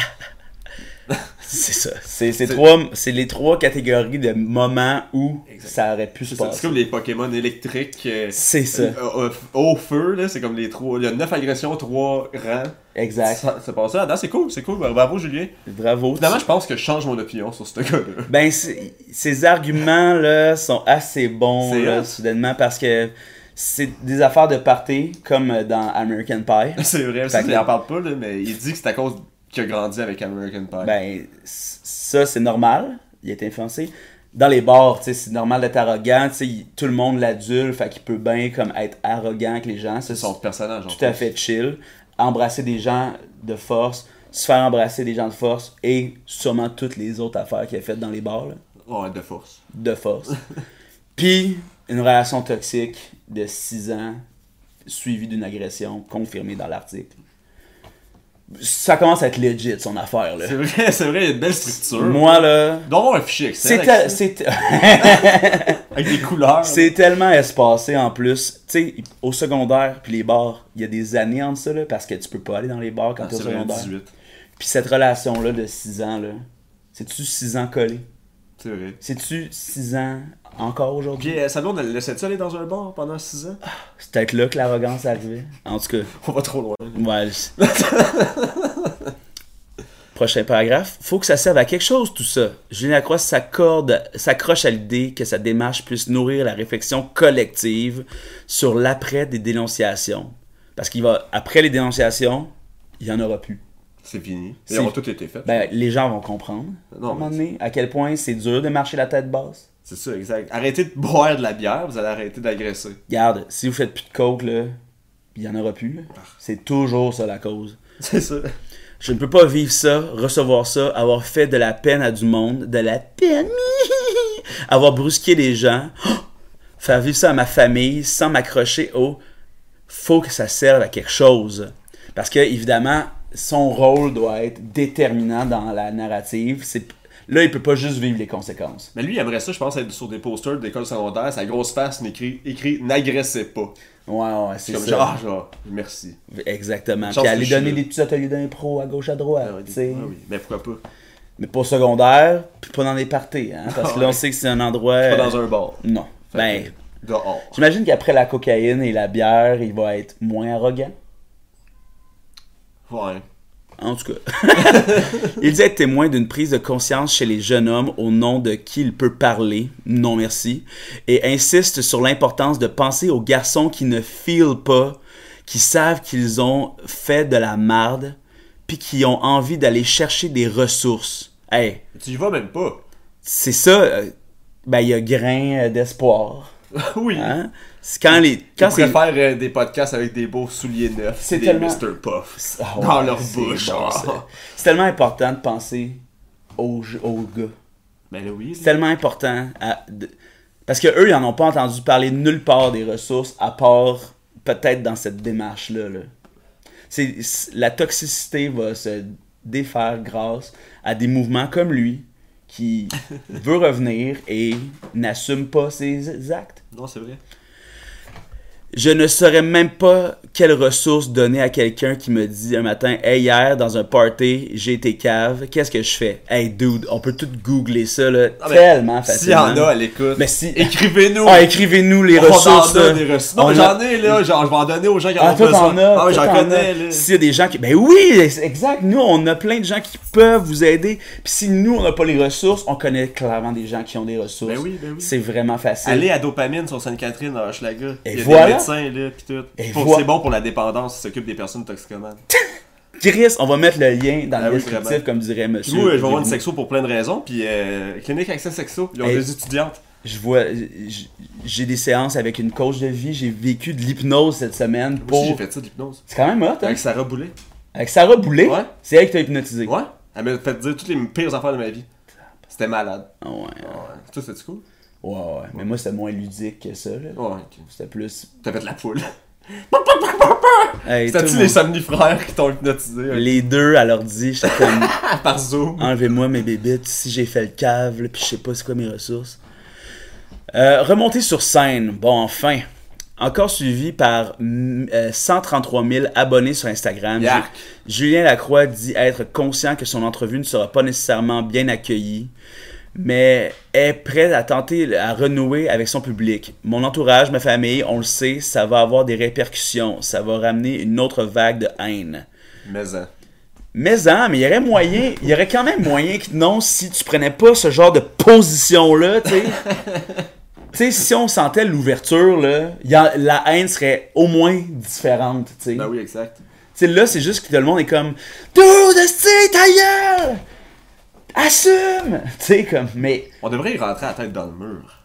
C'est ça. C'est les 3 catégories de moments où Exact. ça aurait pu se C'est passer. comme les Pokémon électriques. C'est ça. Au feu, là, c'est comme les 3. Il y a 9 agressions, 3 rangs. Exact. C'est pas ça. Non, c'est cool. Bravo, Julien. Bravo. Finalement, je pense que je change mon opinion sur ce gars-là. Ben, ces arguments-là sont assez bons, C'est là, hot. soudainement, parce que c'est des affaires de party, comme dans American Pie. C'est vrai, Fait ça, que- il en parle pas, là, mais il dit que c'est à cause qu'il a grandi avec American Pie. Ben, ça, c'est normal. Il est influencé. Dans les bars, tu sais, c'est normal d'être arrogant. Tu sais, tout le monde l'adulte, fait qu'il peut bien comme être arrogant avec les gens. c'est son personnage. en Tout à plus. fait chill. Embrasser des gens de force, se faire embrasser des gens de force et sûrement toutes les autres affaires qu'il a faites dans les bars, là, Ouais, de force. de force. Puis, une relation toxique de 6 ans suivie d'une agression confirmée dans l'article. Ça commence à être legit, son affaire, là. C'est vrai, il y a une belle structure. Moi, là, Il doit y avoir un fichier Excel c'est avec des couleurs. c'est tellement espacé en plus. Tu sais, au secondaire, puis les bars, il y a des années entre ça, là, parce que tu peux pas aller dans les bars quand t'es au c'est vrai, secondaire. 18. Puis cette relation-là de 6 ans, là, c'est-tu 6 ans collés? C'est vrai. C'est-tu 6 ans encore aujourd'hui? Puis, sa blonde, elle laissait-tu aller dans un bar pendant 6 ans? C'est peut-être là que l'arrogance arrivait. En tout cas, On va trop loin. ouais. Prochain paragraphe. Faut que ça serve à quelque chose, tout ça. Julien Lacroix s'accroche à l'idée que sa démarche puisse nourrir la réflexion collective sur l'après des dénonciations. Parce qu'il va, après les dénonciations, il n'y en aura plus. C'est fini. C'est- Ils ont tout été faits. Ben, les gens vont comprendre, Non, à un moment mais donné, à quel point c'est dur de marcher la tête basse. c'est ça, exact. Arrêtez de boire de la bière, vous allez arrêter d'agresser. Regarde, si vous faites plus de coke, là, il n'y en aura plus. Là. C'est toujours ça la cause. C'est ça. Je ne peux pas vivre ça, recevoir ça, avoir fait de la peine à du monde, de la peine, avoir brusqué des gens, faire vivre ça à ma famille sans m'accrocher au faut que ça serve à quelque chose. Parce que, évidemment, son rôle doit être déterminant dans la narrative. Là, il peut pas juste vivre les conséquences. Mais lui, il aimerait ça, je pense, être sur des posters d'école secondaire, sa grosse face écrit n'agressez pas. Ouais, c'est Comme ça. genre, merci. Exactement. Chance Puis aller que je suis donner là. des petits ateliers d'impro à gauche, à droite. Ah, tu sais. oui. Mais pourquoi pas? Mais pas au secondaire, puis pas dans les parties. Hein, parce que là, on sait que c'est un endroit... Pas dans un bar. Non. Fait Ben, que, dehors. j'imagine qu'après la cocaïne et la bière, il va être moins arrogant. Ouais. En tout cas. Il dit être témoin d'une prise de conscience chez les jeunes hommes au nom de qui il peut parler, non merci, et insiste sur l'importance de penser aux garçons qui ne feel pas, qui savent qu'ils ont fait de la marde, puis qui ont envie d'aller chercher des ressources. Hey, Tu y vas même pas. c'est ça, ben il y a grain d'espoir. Oui. Hein? C'est quand Quand c'est... faire des podcasts avec des beaux souliers neufs, C'est des tellement- Mr. Puff Ah dans ouais, leur c'est bouche. bon, Ah. ça. C'est tellement important de penser aux gars. Ben là, oui. C'est tellement important. Parce que eux, ils n'en ont pas entendu parler nulle part des ressources, à part peut-être dans cette démarche-là. Là. La toxicité va se défaire grâce à des mouvements comme lui, qui veut revenir et n'assume pas ses actes. Non, c'est vrai. Je ne saurais même pas quelle ressource donner à quelqu'un qui me dit un matin « Hey, hier, dans un party, j'ai été cave. Qu'est-ce que je fais? » Hey, dude, on peut tout googler ça, là, tellement s'il y facilement. en a à l'écoute, Mais si... écrivez-nous. Ah, écrivez-nous les ressources. On en a des ressources. Non, j'en ai, là. Genre, je vais en donner aux gens qui en ont toi, besoin. t'en as. Ah, oui, toi, j'en t'en connais, as. là. S'il y a des gens qui... Ben oui, exact. Nous, on a plein de gens qui peuvent vous aider. Puis si nous, on n'a pas les ressources, on connaît clairement des gens qui ont des ressources. Ben oui. C'est vraiment facile. Allez à Dopamine sur Sainte-Catherine, à Hochelaga. Et Il y a voilà. des médecins, là, pis tout. C'est bon pour la dépendance, ils s'occupent des personnes toxicomanes. Chris, on va mettre le lien dans Ah le oui, descriptif, vraiment. comme dirait monsieur. Moi, je vais voir une sexo pour plein de raisons, puis Clinique Accès Sexo, ils ont Hey. des étudiantes. J'ai des séances avec une coach de vie. J'ai vécu de l'hypnose cette semaine. Moi aussi, j'ai fait ça de l'hypnose. C'est quand même hot, hein? Avec Sarah Boulet. Avec Sarah Boulet? Ouais. C'est elle qui t'a hypnotisé. Ouais. Elle m'a fait dire toutes les pires affaires de ma vie. C'était malade. Ah ouais. Ouais. Toi, c'était cool? Ouais. Mais moi, c'était moins ludique que ça, là. Ouais, ok. C'était plus... T'as fait la poule. Hey, C'était-tu tout le les monde- somnifères qui t'ont hypnotisé? Hein? Les deux à l'ordi, j'étais comme... Par Zoom. Enlevez-moi mes bébites, si j'ai fait le cave, là, puis je sais pas c'est quoi mes ressources. Remonter sur scène, bon, enfin. Encore suivi par 133 000 abonnés sur Instagram. Yark. Julien Lacroix dit être conscient que son entrevue ne sera pas nécessairement bien accueillie, mais est prêt à tenter à renouer avec son public. Mon entourage, ma famille, on le sait, ça va avoir des répercussions. Ça va ramener une autre vague de haine. Mais Mais il y aurait quand même moyen que non, si tu prenais pas ce genre de position-là, tu sais. Tu sais, si on sentait l'ouverture, là, la haine serait au moins différente, tu sais. Ben oui, exact. Tu sais, là, c'est juste que tout le monde est comme « Dude, c'est ta gueule! Assume! » Tu sais, comme, mais... On devrait y rentrer la tête dans le mur.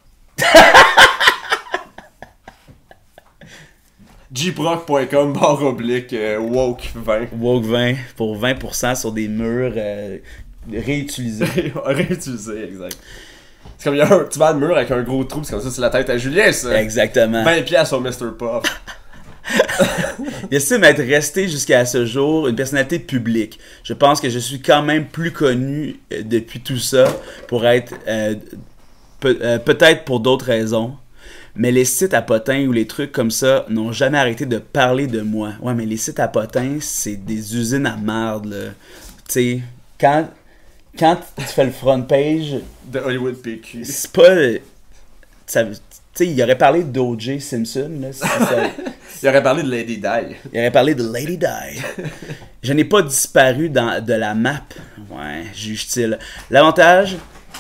gproc.com/woke20. Woke 20 pour 20% sur des murs réutilisés. Réutilisé, exact. C'est comme, tu vas le mur avec un gros trou, c'est comme ça, c'est la tête à Julien, ça. Exactement. 20$ sur Mr. Puff. Il estime être resté jusqu'à ce jour une personnalité publique. Je pense que je suis quand même plus connu depuis tout ça pour être... peut-être pour d'autres raisons. Mais les sites à potins ou les trucs comme ça n'ont jamais arrêté de parler de moi. Ouais, mais les sites à potins, c'est des usines à marde, là. Tu sais, quand tu fais le front page... De Hollywood PQ. C'est pas... Tu sais, il aurait parlé d'O.J. Simpson, là. Il aurait parlé de Lady Di. Il aurait parlé de Lady Di. Je n'ai pas disparu de la map. Ouais, juge-t-il. L'avantage,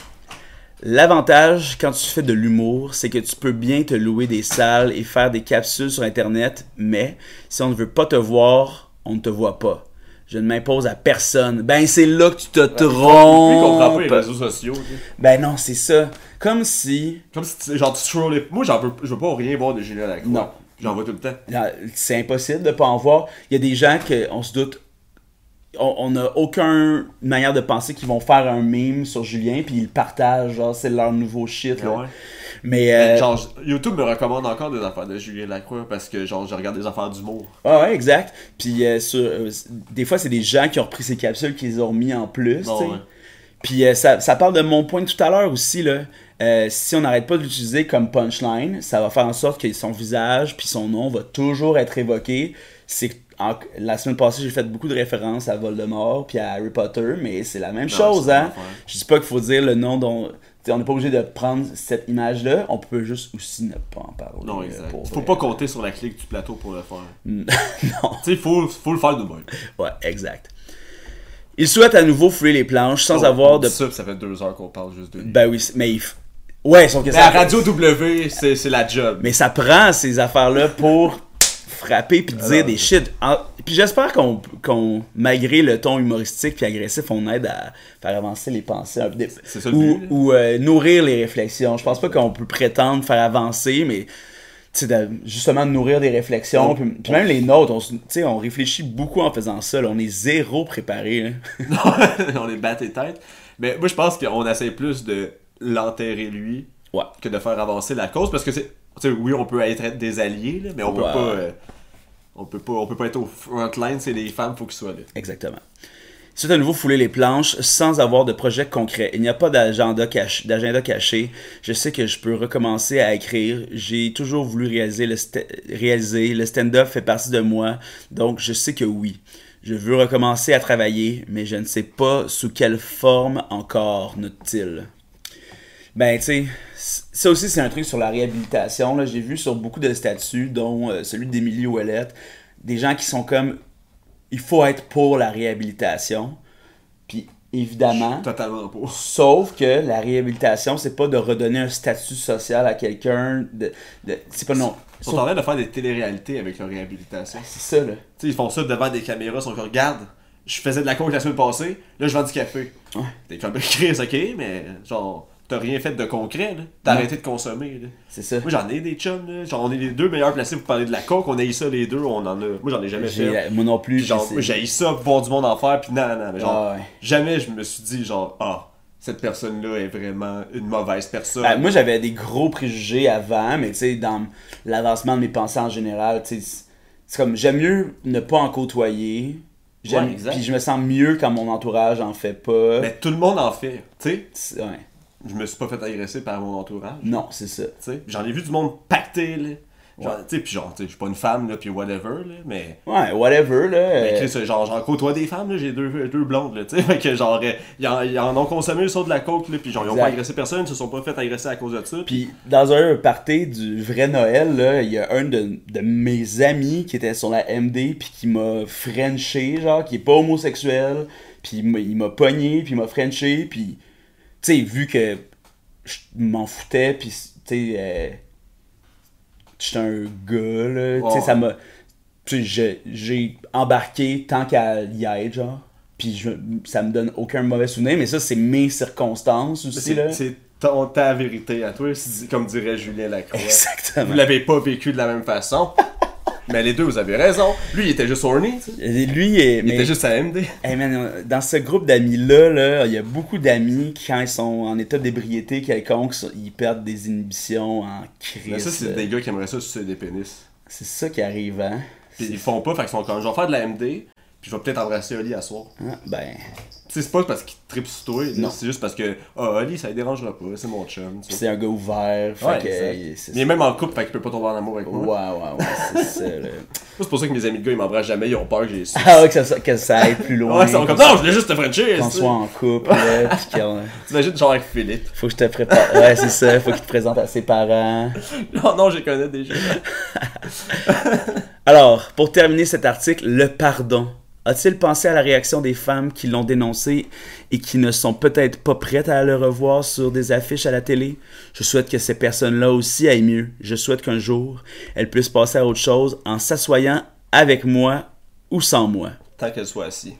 quand tu fais de l'humour, c'est que tu peux bien te louer des salles et faire des capsules sur Internet, mais si on ne veut pas te voir, on ne te voit pas. Je ne m'impose à personne. Ben, c'est là que tu te trompes. Lui, il comprend pas les réseaux sociaux. Tu sais. Ben non, c'est ça. Comme si... genre, tu scrolles. Moi, je veux pas rien voir de Julien Lacroix. Non. J'en vois tout le temps. C'est impossible de pas en voir. Il y a des gens qu'on se doute... On n'a aucune manière de penser qu'ils vont faire un meme sur Julien puis ils le partagent, genre c'est leur nouveau shit là. Ouais. Mais genre, YouTube me recommande encore des affaires de Julien Lacroix parce que genre je regarde des affaires d'humour. ouais, exact. Puis des fois c'est des gens qui ont repris ces capsules qu'ils ont mis en plus, Bon, tu sais. ouais. Puis ça parle de mon point de tout à l'heure aussi là. Si on n'arrête pas de l'utiliser comme punchline, ça va faire en sorte que son visage puis son nom va toujours être évoqué. La semaine passée, j'ai fait beaucoup de références à Voldemort puis à Harry Potter, mais c'est la même chose, c'est hein. l'affaire. Je dis pas qu'il faut dire le nom dont... T'sais, on n'est pas obligé de prendre cette image-là, on peut juste aussi ne pas en parler. Non, exact. pour Faut vrai. pas compter sur la clique du plateau pour le faire. Non. Tu sais, faut le faire de même. Ouais, exact. Il souhaite à nouveau fouler les planches sans avoir de... Ça, puis ça fait 2 heures qu'on parle juste de lui. Ben oui, mais ouais, sauf que Mais ça... à Radio W, c'est la job. Mais ça prend ces affaires-là pour frapper puis dire des shit. Puis j'espère qu'on, malgré le ton humoristique puis agressif, on aide à faire avancer les pensées. C'est ça le but, ou nourrir les réflexions. Je pense pas qu'on peut prétendre faire avancer, mais justement de nourrir des réflexions. Puis même les nôtres, on réfléchit beaucoup en faisant ça. Là. On est zéro préparé. On est batté tête. Mais moi, je pense qu'on essaie plus de l'enterrer lui que de faire avancer la cause parce que c'est. Oui, on peut être des alliés, là, mais on peut pas. On peut pas être au front line, c'est les femmes, faut qu'ils soient là. Exactement. souhaite à nouveau fouler les planches sans avoir de projet concret. Il n'y a pas d'agenda caché. Je sais que je peux recommencer à écrire. J'ai toujours voulu réaliser. Le stand-up fait partie de moi, donc je sais que oui. Je veux recommencer à travailler, mais je ne sais pas sous quelle forme encore, note-t-il. Ben, tu sais, ça aussi, c'est un truc sur la réhabilitation. Là. J'ai vu sur beaucoup de statuts, dont celui d'Émilie Ouellette, des gens qui sont comme, il faut être pour la réhabilitation. Puis, évidemment, Totalement pas. sauf que la réhabilitation, c'est pas de redonner un statut social à quelqu'un. C'est pas non. Ils sont en train de faire des téléréalités avec leur réhabilitation. C'est ça, là. Tu sais, ils font ça devant des caméras, ils sont comme, regarde, je faisais de la coke la semaine passée, là je vends du café. Ouais. T'es comme, Chris, ok, mais genre, t'as rien fait de concret, là. T'as Non. arrêté de consommer, là. C'est ça. Moi j'en ai des chums, là. Genre, on est les deux meilleurs placés pour parler de la coke, on a eu ça les deux, on en a. Moi j'en ai jamais fait. Moi non plus. Puis genre, puis moi, j'ai eu ça pour voir du monde en faire, pis non, mais genre, Ah ouais. jamais je me suis dit, genre, cette personne-là est vraiment une mauvaise personne. Ben, moi, j'avais des gros préjugés avant, mais tu sais, dans l'avancement de mes pensées en général, tu sais, c'est comme, j'aime mieux ne pas en côtoyer, Ouais, exact. puis je me sens mieux quand mon entourage en fait pas. Mais tout le monde en fait, tu sais. Ouais. Je me suis pas fait agresser par mon entourage. Non, c'est ça. Tu sais, j'en ai vu du monde pacté, là. Genre, tu sais, pis genre, tu sais, je suis pas une femme, là, pis whatever, là, mais... Ouais, whatever, là. Mais Chris, genre, j'en côtoie des femmes, là, j'ai deux blondes, là, tu sais, fait que genre, ils en ont consommé sur de la coke, là, pis genre, ils ont Exact. pas agressé personne, ils se sont pas fait agresser à cause de ça. Puis dans un party du vrai Noël, là, il y a un de mes amis qui était sur la MD puis qui m'a frenché, genre, qui est pas homosexuel, puis il m'a pogné, puis il m'a frenché, puis tu sais, vu que je m'en foutais, puis tu sais, j'étais un gars, là, tu sais, ça m'a... Tu sais, j'ai embarqué tant qu'à y être, genre, puis ça me donne aucun mauvais souvenir, mais ça, c'est mes circonstances aussi, là. C'est ta vérité à toi, comme dirait Julien Lacroix. Exactement. Vous l'avez pas vécu de la même façon. Mais les deux, vous avez raison. Lui, il était juste horny, tu sais. Et lui, Il était juste à MD. Hey man, dans ce groupe d'amis-là, il y a beaucoup d'amis qui, quand ils sont en état d'ébriété quelconque, ils perdent des inhibitions en crise. Mais ça, c'est des gars qui aimeraient ça sucer des pénis. C'est ça qui arrive, hein? Pis ils font pas, fait qu'ils sont comme, je vais faire de la MD, puis je vais peut-être embrasser Oli à soir. Ah, ben, Tu sais, c'est pas parce qu'il tripe sur toi, là, Non. c'est juste parce que, Oli, ça ne dérangera pas, c'est mon chum. Tu sais. c'est un gars ouvert, fait Ouais, que... exact. c'est Il est même en couple, fait qu'il peut pas tomber en amour avec moi. Ouais, c'est ça, là. Moi, c'est pour ça que mes amis de gars, ils m'embrassent jamais, ils ont peur que j'ai su. Ah ouais, que ça aille plus loin. Ouais, ils sont comme, non, je voulais juste te frencher, Qu'on tu sais. soit en couple, là, pis qu'on... T'imagines, genre avec Philippe. Faut que je te prépare... Ouais, c'est ça, faut qu'il te présente à ses parents. Non, je les connais déjà. Alors, pour terminer cet article, le pardon. A-t-il pensé à la réaction des femmes qui l'ont dénoncé et qui ne sont peut-être pas prêtes à le revoir sur des affiches à la télé? Je souhaite que ces personnes-là aussi aillent mieux. Je souhaite qu'un jour, elles puissent passer à autre chose en s'assoyant avec moi ou sans moi. Tant qu'elle soit assise.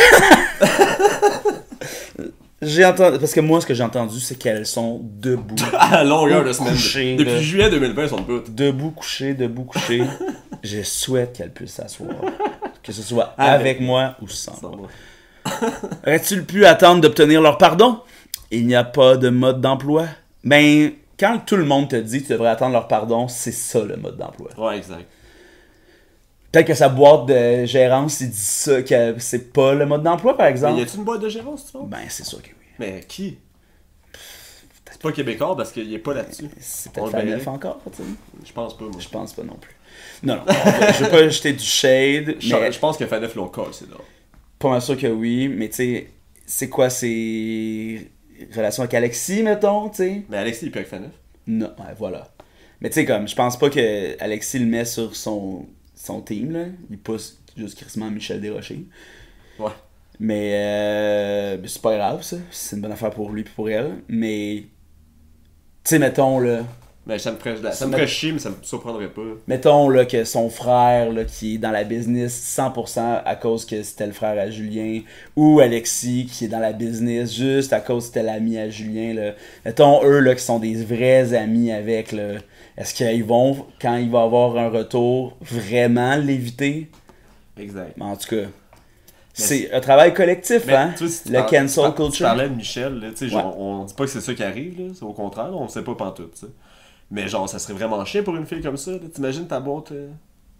J'ai entendu, parce que moi, ce que j'ai entendu, c'est qu'elles sont debout. À longueur de semaine. Couché, Depuis là. juillet 2020, ils sont debout. Debout, couché. Je souhaite qu'elles puissent s'asseoir. Que ce soit Avec avec moi ou sans Sans moi. moi. Aurait-il pu attendre d'obtenir leur pardon? Il n'y a pas de mode d'emploi. Ben, quand tout le monde te dit que tu devrais attendre leur pardon, c'est ça le mode d'emploi. Ouais, exact. Peut-être que sa boîte de gérance, il dit ça, que c'est pas le mode d'emploi, par Mais exemple. y a-tu une boîte de gérance, tu vois? Ben, c'est sûr que oui. Mais qui? C'est pas québécois parce qu'il est pas là-dessus. C'est On peut-être le verrait. Faneuf encore, tu sais. Je pense pas, moi. Je pense pas non plus. Non, je veux pas jeter du shade, mais Je pense que Faneuf l'ont collé, c'est là. pas mal sûr que oui, mais tu sais, c'est quoi ses relations avec Alexis, mettons, tu sais? Mais Alexis, il est plus avec Faneuf. Non, ouais, voilà. Mais tu sais, comme, je pense pas que Alexis le met sur son team, là. Il pousse juste crissement Michel Desrochers. Ouais. Mais c'est pas grave, ça. C'est une bonne affaire pour lui et pour elle. Mais, tu sais, mettons, là, Mais ça me ferait chier, mais ça me surprendrait pas. mettons là, que son frère là, qui est dans la business 100% à cause que c'était le frère à Julien, ou Alexis qui est dans la business juste à cause que c'était l'ami à Julien. Là. Mettons eux là, qui sont des vrais amis avec. Là, est-ce qu'ils vont, quand il va avoir un retour, vraiment l'éviter? Exact. En tout cas, c'est un travail collectif, Mais, hein? tu sais, si tu Le parles- cancel tu culture. parlais de Michel, là, tu sais, genre, Ouais. on dit pas que c'est ça qui arrive, là, c'est au contraire, on sait pas pantoute, tu sais. Mais genre, ça serait vraiment chiant pour une fille comme ça, là. T'imagines ta boîte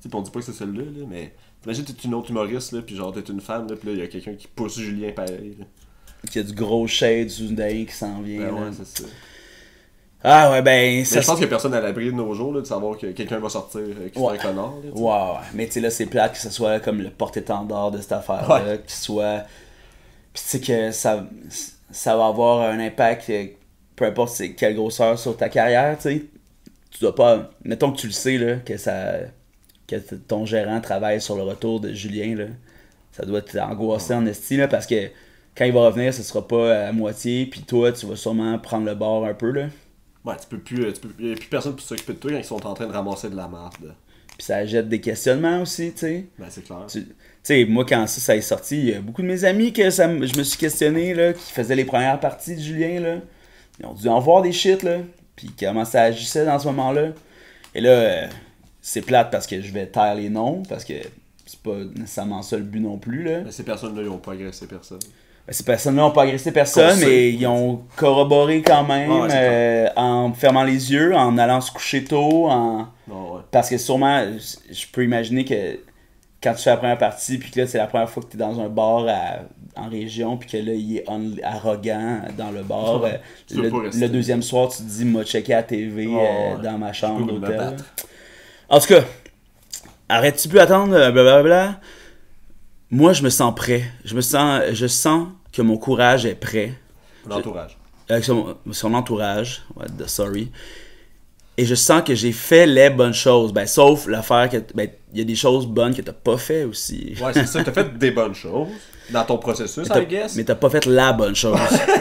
sais, on dit pas que c'est celle-là, là, mais imagine t'es une autre humoriste, là, puis genre t'es une femme, là, puis là, il y a quelqu'un qui pousse Julien pareil. Là. Qu'il y a du gros shade sous une qui s'en vient. Ben là. ouais, c'est ça. Ah ouais, ben... Mais je pense qu'il y a personne à l'abri de nos jours, là, de savoir que quelqu'un va sortir qui Ouais. est un connard. Là, Ouais. Mais tu sais, là, c'est plate que ce soit comme le porte-étendard de cette affaire-là, qu'il soit... Puis tu sais que ça va avoir un impact, peu importe quelle grosseur sur ta carrière, tu sais. Tu dois pas... Mettons que tu le sais, là, que ton gérant travaille sur le retour de Julien, là. Ça doit t'angoisser en esti, là, parce que quand il va revenir, ce sera pas à moitié, puis toi, tu vas sûrement prendre le bord un peu, là. Ouais, il n'y a plus personne pour s'occuper de toi quand ils sont en train de ramasser de la merde. Puis ça jette des questionnements aussi, tu sais. Ben, c'est clair. Tu sais, moi, quand ça est sorti, il y a beaucoup de mes amis que je me suis questionné, là, qui faisaient les premières parties de Julien, là. Ils ont dû en voir des shit, là. Puis comment ça agissait dans ce moment-là. Et là, c'est plate parce que je vais taire les noms, parce que c'est pas nécessairement ça le but non plus, là. Mais ces personnes-là, ils n'ont pas agressé personne. Ben, ces personnes-là n'ont pas agressé personne, mais ils ont corroboré quand même, en fermant les yeux, en allant se coucher tôt, parce que sûrement, je peux imaginer que quand tu fais la première partie, puis que là, c'est la première fois que tu es dans un bar en région, puis que là, il est arrogant dans le bar. Le deuxième soir, tu te dis, m'a checké à la TV dans ma chambre d'hôtel. En tout cas, arrête-tu plus attendre, blablabla. Moi, je me sens prêt. Je sens que mon courage est prêt. L'entourage. Avec son entourage. Sorry. Et je sens que j'ai fait les bonnes choses. Ben, sauf l'affaire que... Ben, il y a des choses bonnes que t'as pas fait aussi. Ouais, c'est ça. T'as fait des bonnes choses dans ton processus, I guess. Mais t'as pas fait la bonne chose.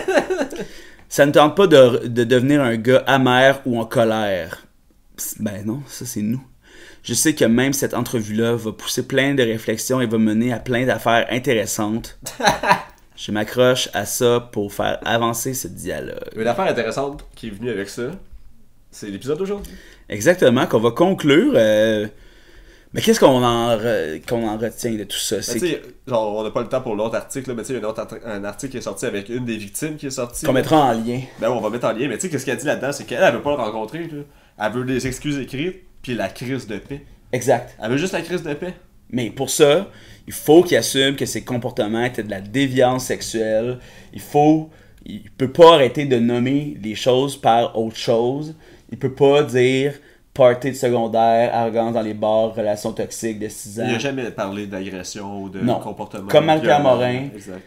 Ça ne tente pas de devenir un gars amer ou en colère. Ben non, ça c'est nous. Je sais que même cette entrevue-là va pousser plein de réflexions et va mener à plein d'affaires intéressantes. Je m'accroche à ça pour faire avancer ce dialogue. Une affaire intéressante qui est venue avec ça, c'est l'épisode d'aujourd'hui. Exactement, qu'on va conclure. Mais qu'est-ce qu'on en retient de tout ça? Tu sais, genre, on n'a pas le temps pour l'autre article, là, mais tu sais, il y a un article qui est sorti avec une des victimes qui est sortie. Qu'on mettra en lien. Ben on va mettre en lien, mais tu sais, qu'est-ce qu'elle dit là-dedans, c'est qu'elle veut pas le rencontrer, là. Elle veut des excuses écrites, puis la crise de paix. Exact. Elle veut juste la crise de paix. Mais pour ça, il faut qu'il assume que ses comportements étaient de la déviance sexuelle. Il peut pas arrêter de nommer les choses par autre chose. Il peut pas dire party de secondaire, arrogance dans les bars, relations toxiques de 6 ans. Il a jamais parlé d'agression ou de comportement. Comme Marie-Pierre Morin,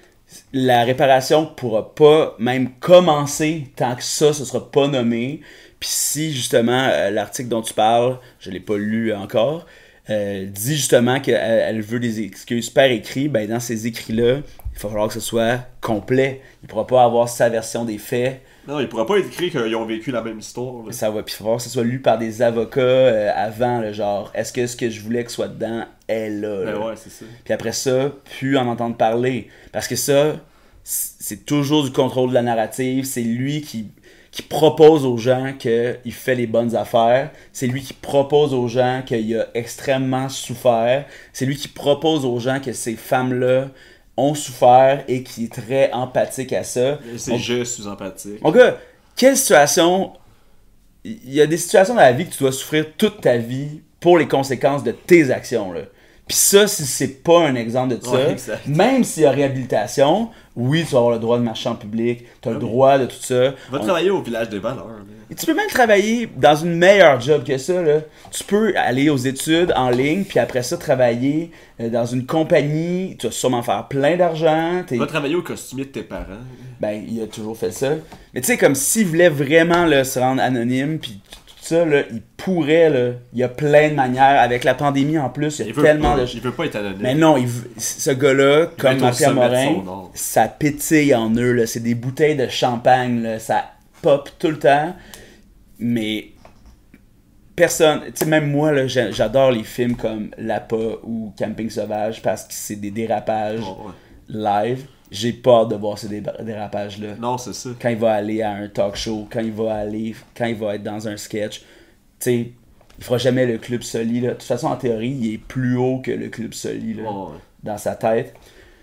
la réparation pourra pas même commencer tant que ça sera pas nommé. Puis si justement l'article dont tu parles, je l'ai pas lu encore, dit justement qu'elle veut des excuses par écrit, ben dans ces écrits-là, il va falloir que ce soit complet. Il pourra pas avoir sa version des faits. Non, il pourra pas être écrit qu'ils ont vécu la même histoire. Là. Ça va, puis il va falloir que ce soit lu par des avocats avant, là, genre, est-ce que ce que je voulais que soit dedans est là? Ben ouais, c'est ça. Puis après ça, plus en entendre parler. Parce que ça, c'est toujours du contrôle de la narrative. C'est lui qui propose aux gens qu'il fait les bonnes affaires. C'est lui qui propose aux gens qu'il a extrêmement souffert. C'est lui qui propose aux gens que ces femmes-là ont souffert et qui est très empathique à ça. Je suis empathique. Mon gars, quelle situation... Il y a des situations dans la vie que tu dois souffrir toute ta vie pour les conséquences de tes actions, là. Puis ça, si c'est pas un exemple de ça, même s'il y a réhabilitation, oui, tu vas avoir le droit de marcher en public, tu as le droit de tout ça. Va travailler au village des valeurs. Et tu peux même travailler dans une meilleure job que ça, là. Tu peux aller aux études en ligne, puis après ça, travailler dans une compagnie, tu vas sûrement faire plein d'argent. Va travailler au costumier de tes parents. Ben, il a toujours fait ça. Mais tu sais, comme s'il voulait vraiment là, se rendre anonyme, puis ça, là, il pourrait, là, il y a plein de manières. Avec la pandémie en plus, il y a tellement de... Il veut pas être anonyme. Mais non, ce gars-là, comme Marie-Pierre Morin, ça pétille en eux, là. C'est des bouteilles de champagne, là. Ça pop tout le temps. Mais personne... Tu sais, même moi, là, j'adore les films comme Lapa ou Camping Sauvage parce que c'est des dérapages live. J'ai peur de voir ces dérapages-là. Non, c'est ça. Quand il va aller à un talk show, quand il va être dans un sketch, tu sais, il fera jamais le Club Soli, là. De toute façon, en théorie, il est plus haut que le Club Soli, là, dans sa tête.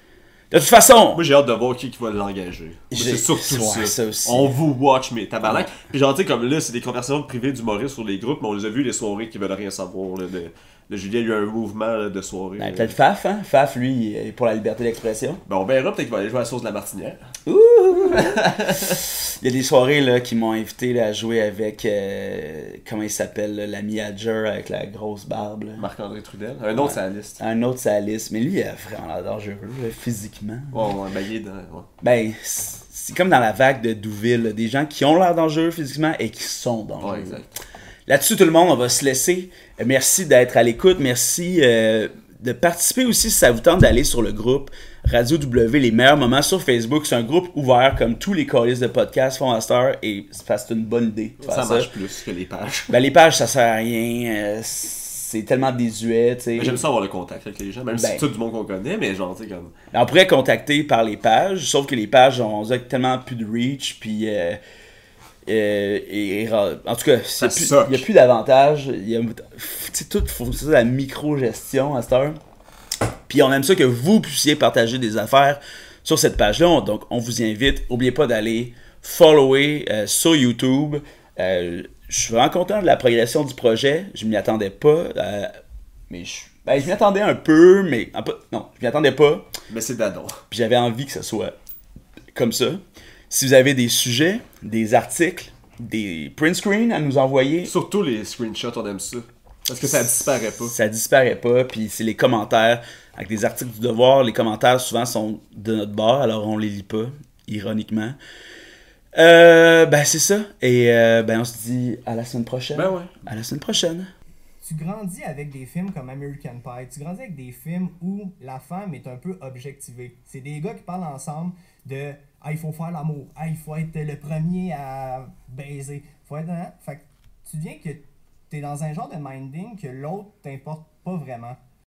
De toute façon, Moi, j'ai hâte de voir qui va l'engager. Moi, J'ai- C'est surtout ouais, ça. ça aussi. On vous watch, mais tabarnak. Puis genre, tu sais, comme là, c'est des conversations privées d'humoristes sur les groupes, mais on les a vus, les soirées qui veulent rien savoir. Là, de Julien, il y a eu un mouvement là, de soirée. ben, peut-être Faf, hein? Faf, lui, il est pour la liberté d'expression. Ben, on verra, peut-être qu'il va aller jouer à la sauce de la martinière. Il y a des soirées là, qui m'ont invité là, à jouer avec, comment il s'appelle, là, l'ami Adger avec la grosse barbe. Là. Marc-André Trudel. Un autre, c'est la liste. Un autre, c'est Alice. Mais lui, il a vraiment l'air dangereux, là, physiquement. Ouais, ben, il est dans. Ouais. Ben, c'est comme dans la vague de Douville, là, des gens qui ont l'air dangereux physiquement et qui sont dangereux. Ouais, exact. Là-dessus, tout le monde, on va se laisser. Merci d'être à l'écoute. Merci de participer aussi si ça vous tente d'aller sur le groupe Radio W, les meilleurs moments sur Facebook. C'est un groupe ouvert comme tous les calices de podcasts font à cette heure et c'est une bonne idée. de faire Ça marche plus que les pages. Ben, les pages, ça sert à rien. C'est tellement désuet, tu sais. Mais j'aime ça avoir le contact avec les gens, même si Ben. c'est tout du monde qu'on connaît, mais genre, tu sais, comme. On pourrait contacter par les pages, sauf que les pages ont tellement plus de reach, puis en tout cas, Ça il suck. n'y a plus d'avantages. Tout faut ça la micro-gestion à cette heure. Puis on aime ça que vous puissiez partager des affaires sur cette page-là. Donc on vous invite. N'oubliez pas d'aller follower sur YouTube. Je suis vraiment content de la progression du projet. Je m'y attendais pas. Mais je m'y attendais un peu, mais non, je m'y attendais pas. Mais c'est d'adon. Puis j'avais envie que ce soit comme ça. Si vous avez des sujets, des articles, des print screens à nous envoyer, Surtout les screenshots, on aime ça. Parce que ça disparaît pas. ça disparaît pas. Puis c'est les commentaires avec des articles du Devoir. Les commentaires souvent sont de notre bord, alors on les lit pas, ironiquement. Ben c'est ça. Et ben on se dit à la semaine prochaine. Ben ouais. À la semaine prochaine. Tu grandis avec des films comme American Pie, tu grandis avec des films où la femme est un peu objectivée. C'est des gars qui parlent ensemble de « Ah, il faut faire l'amour. Ah, il faut être le premier à baiser. » Faut être... Hein? Fait que tu viens que t'es dans un genre de minding que l'autre t'importe pas vraiment.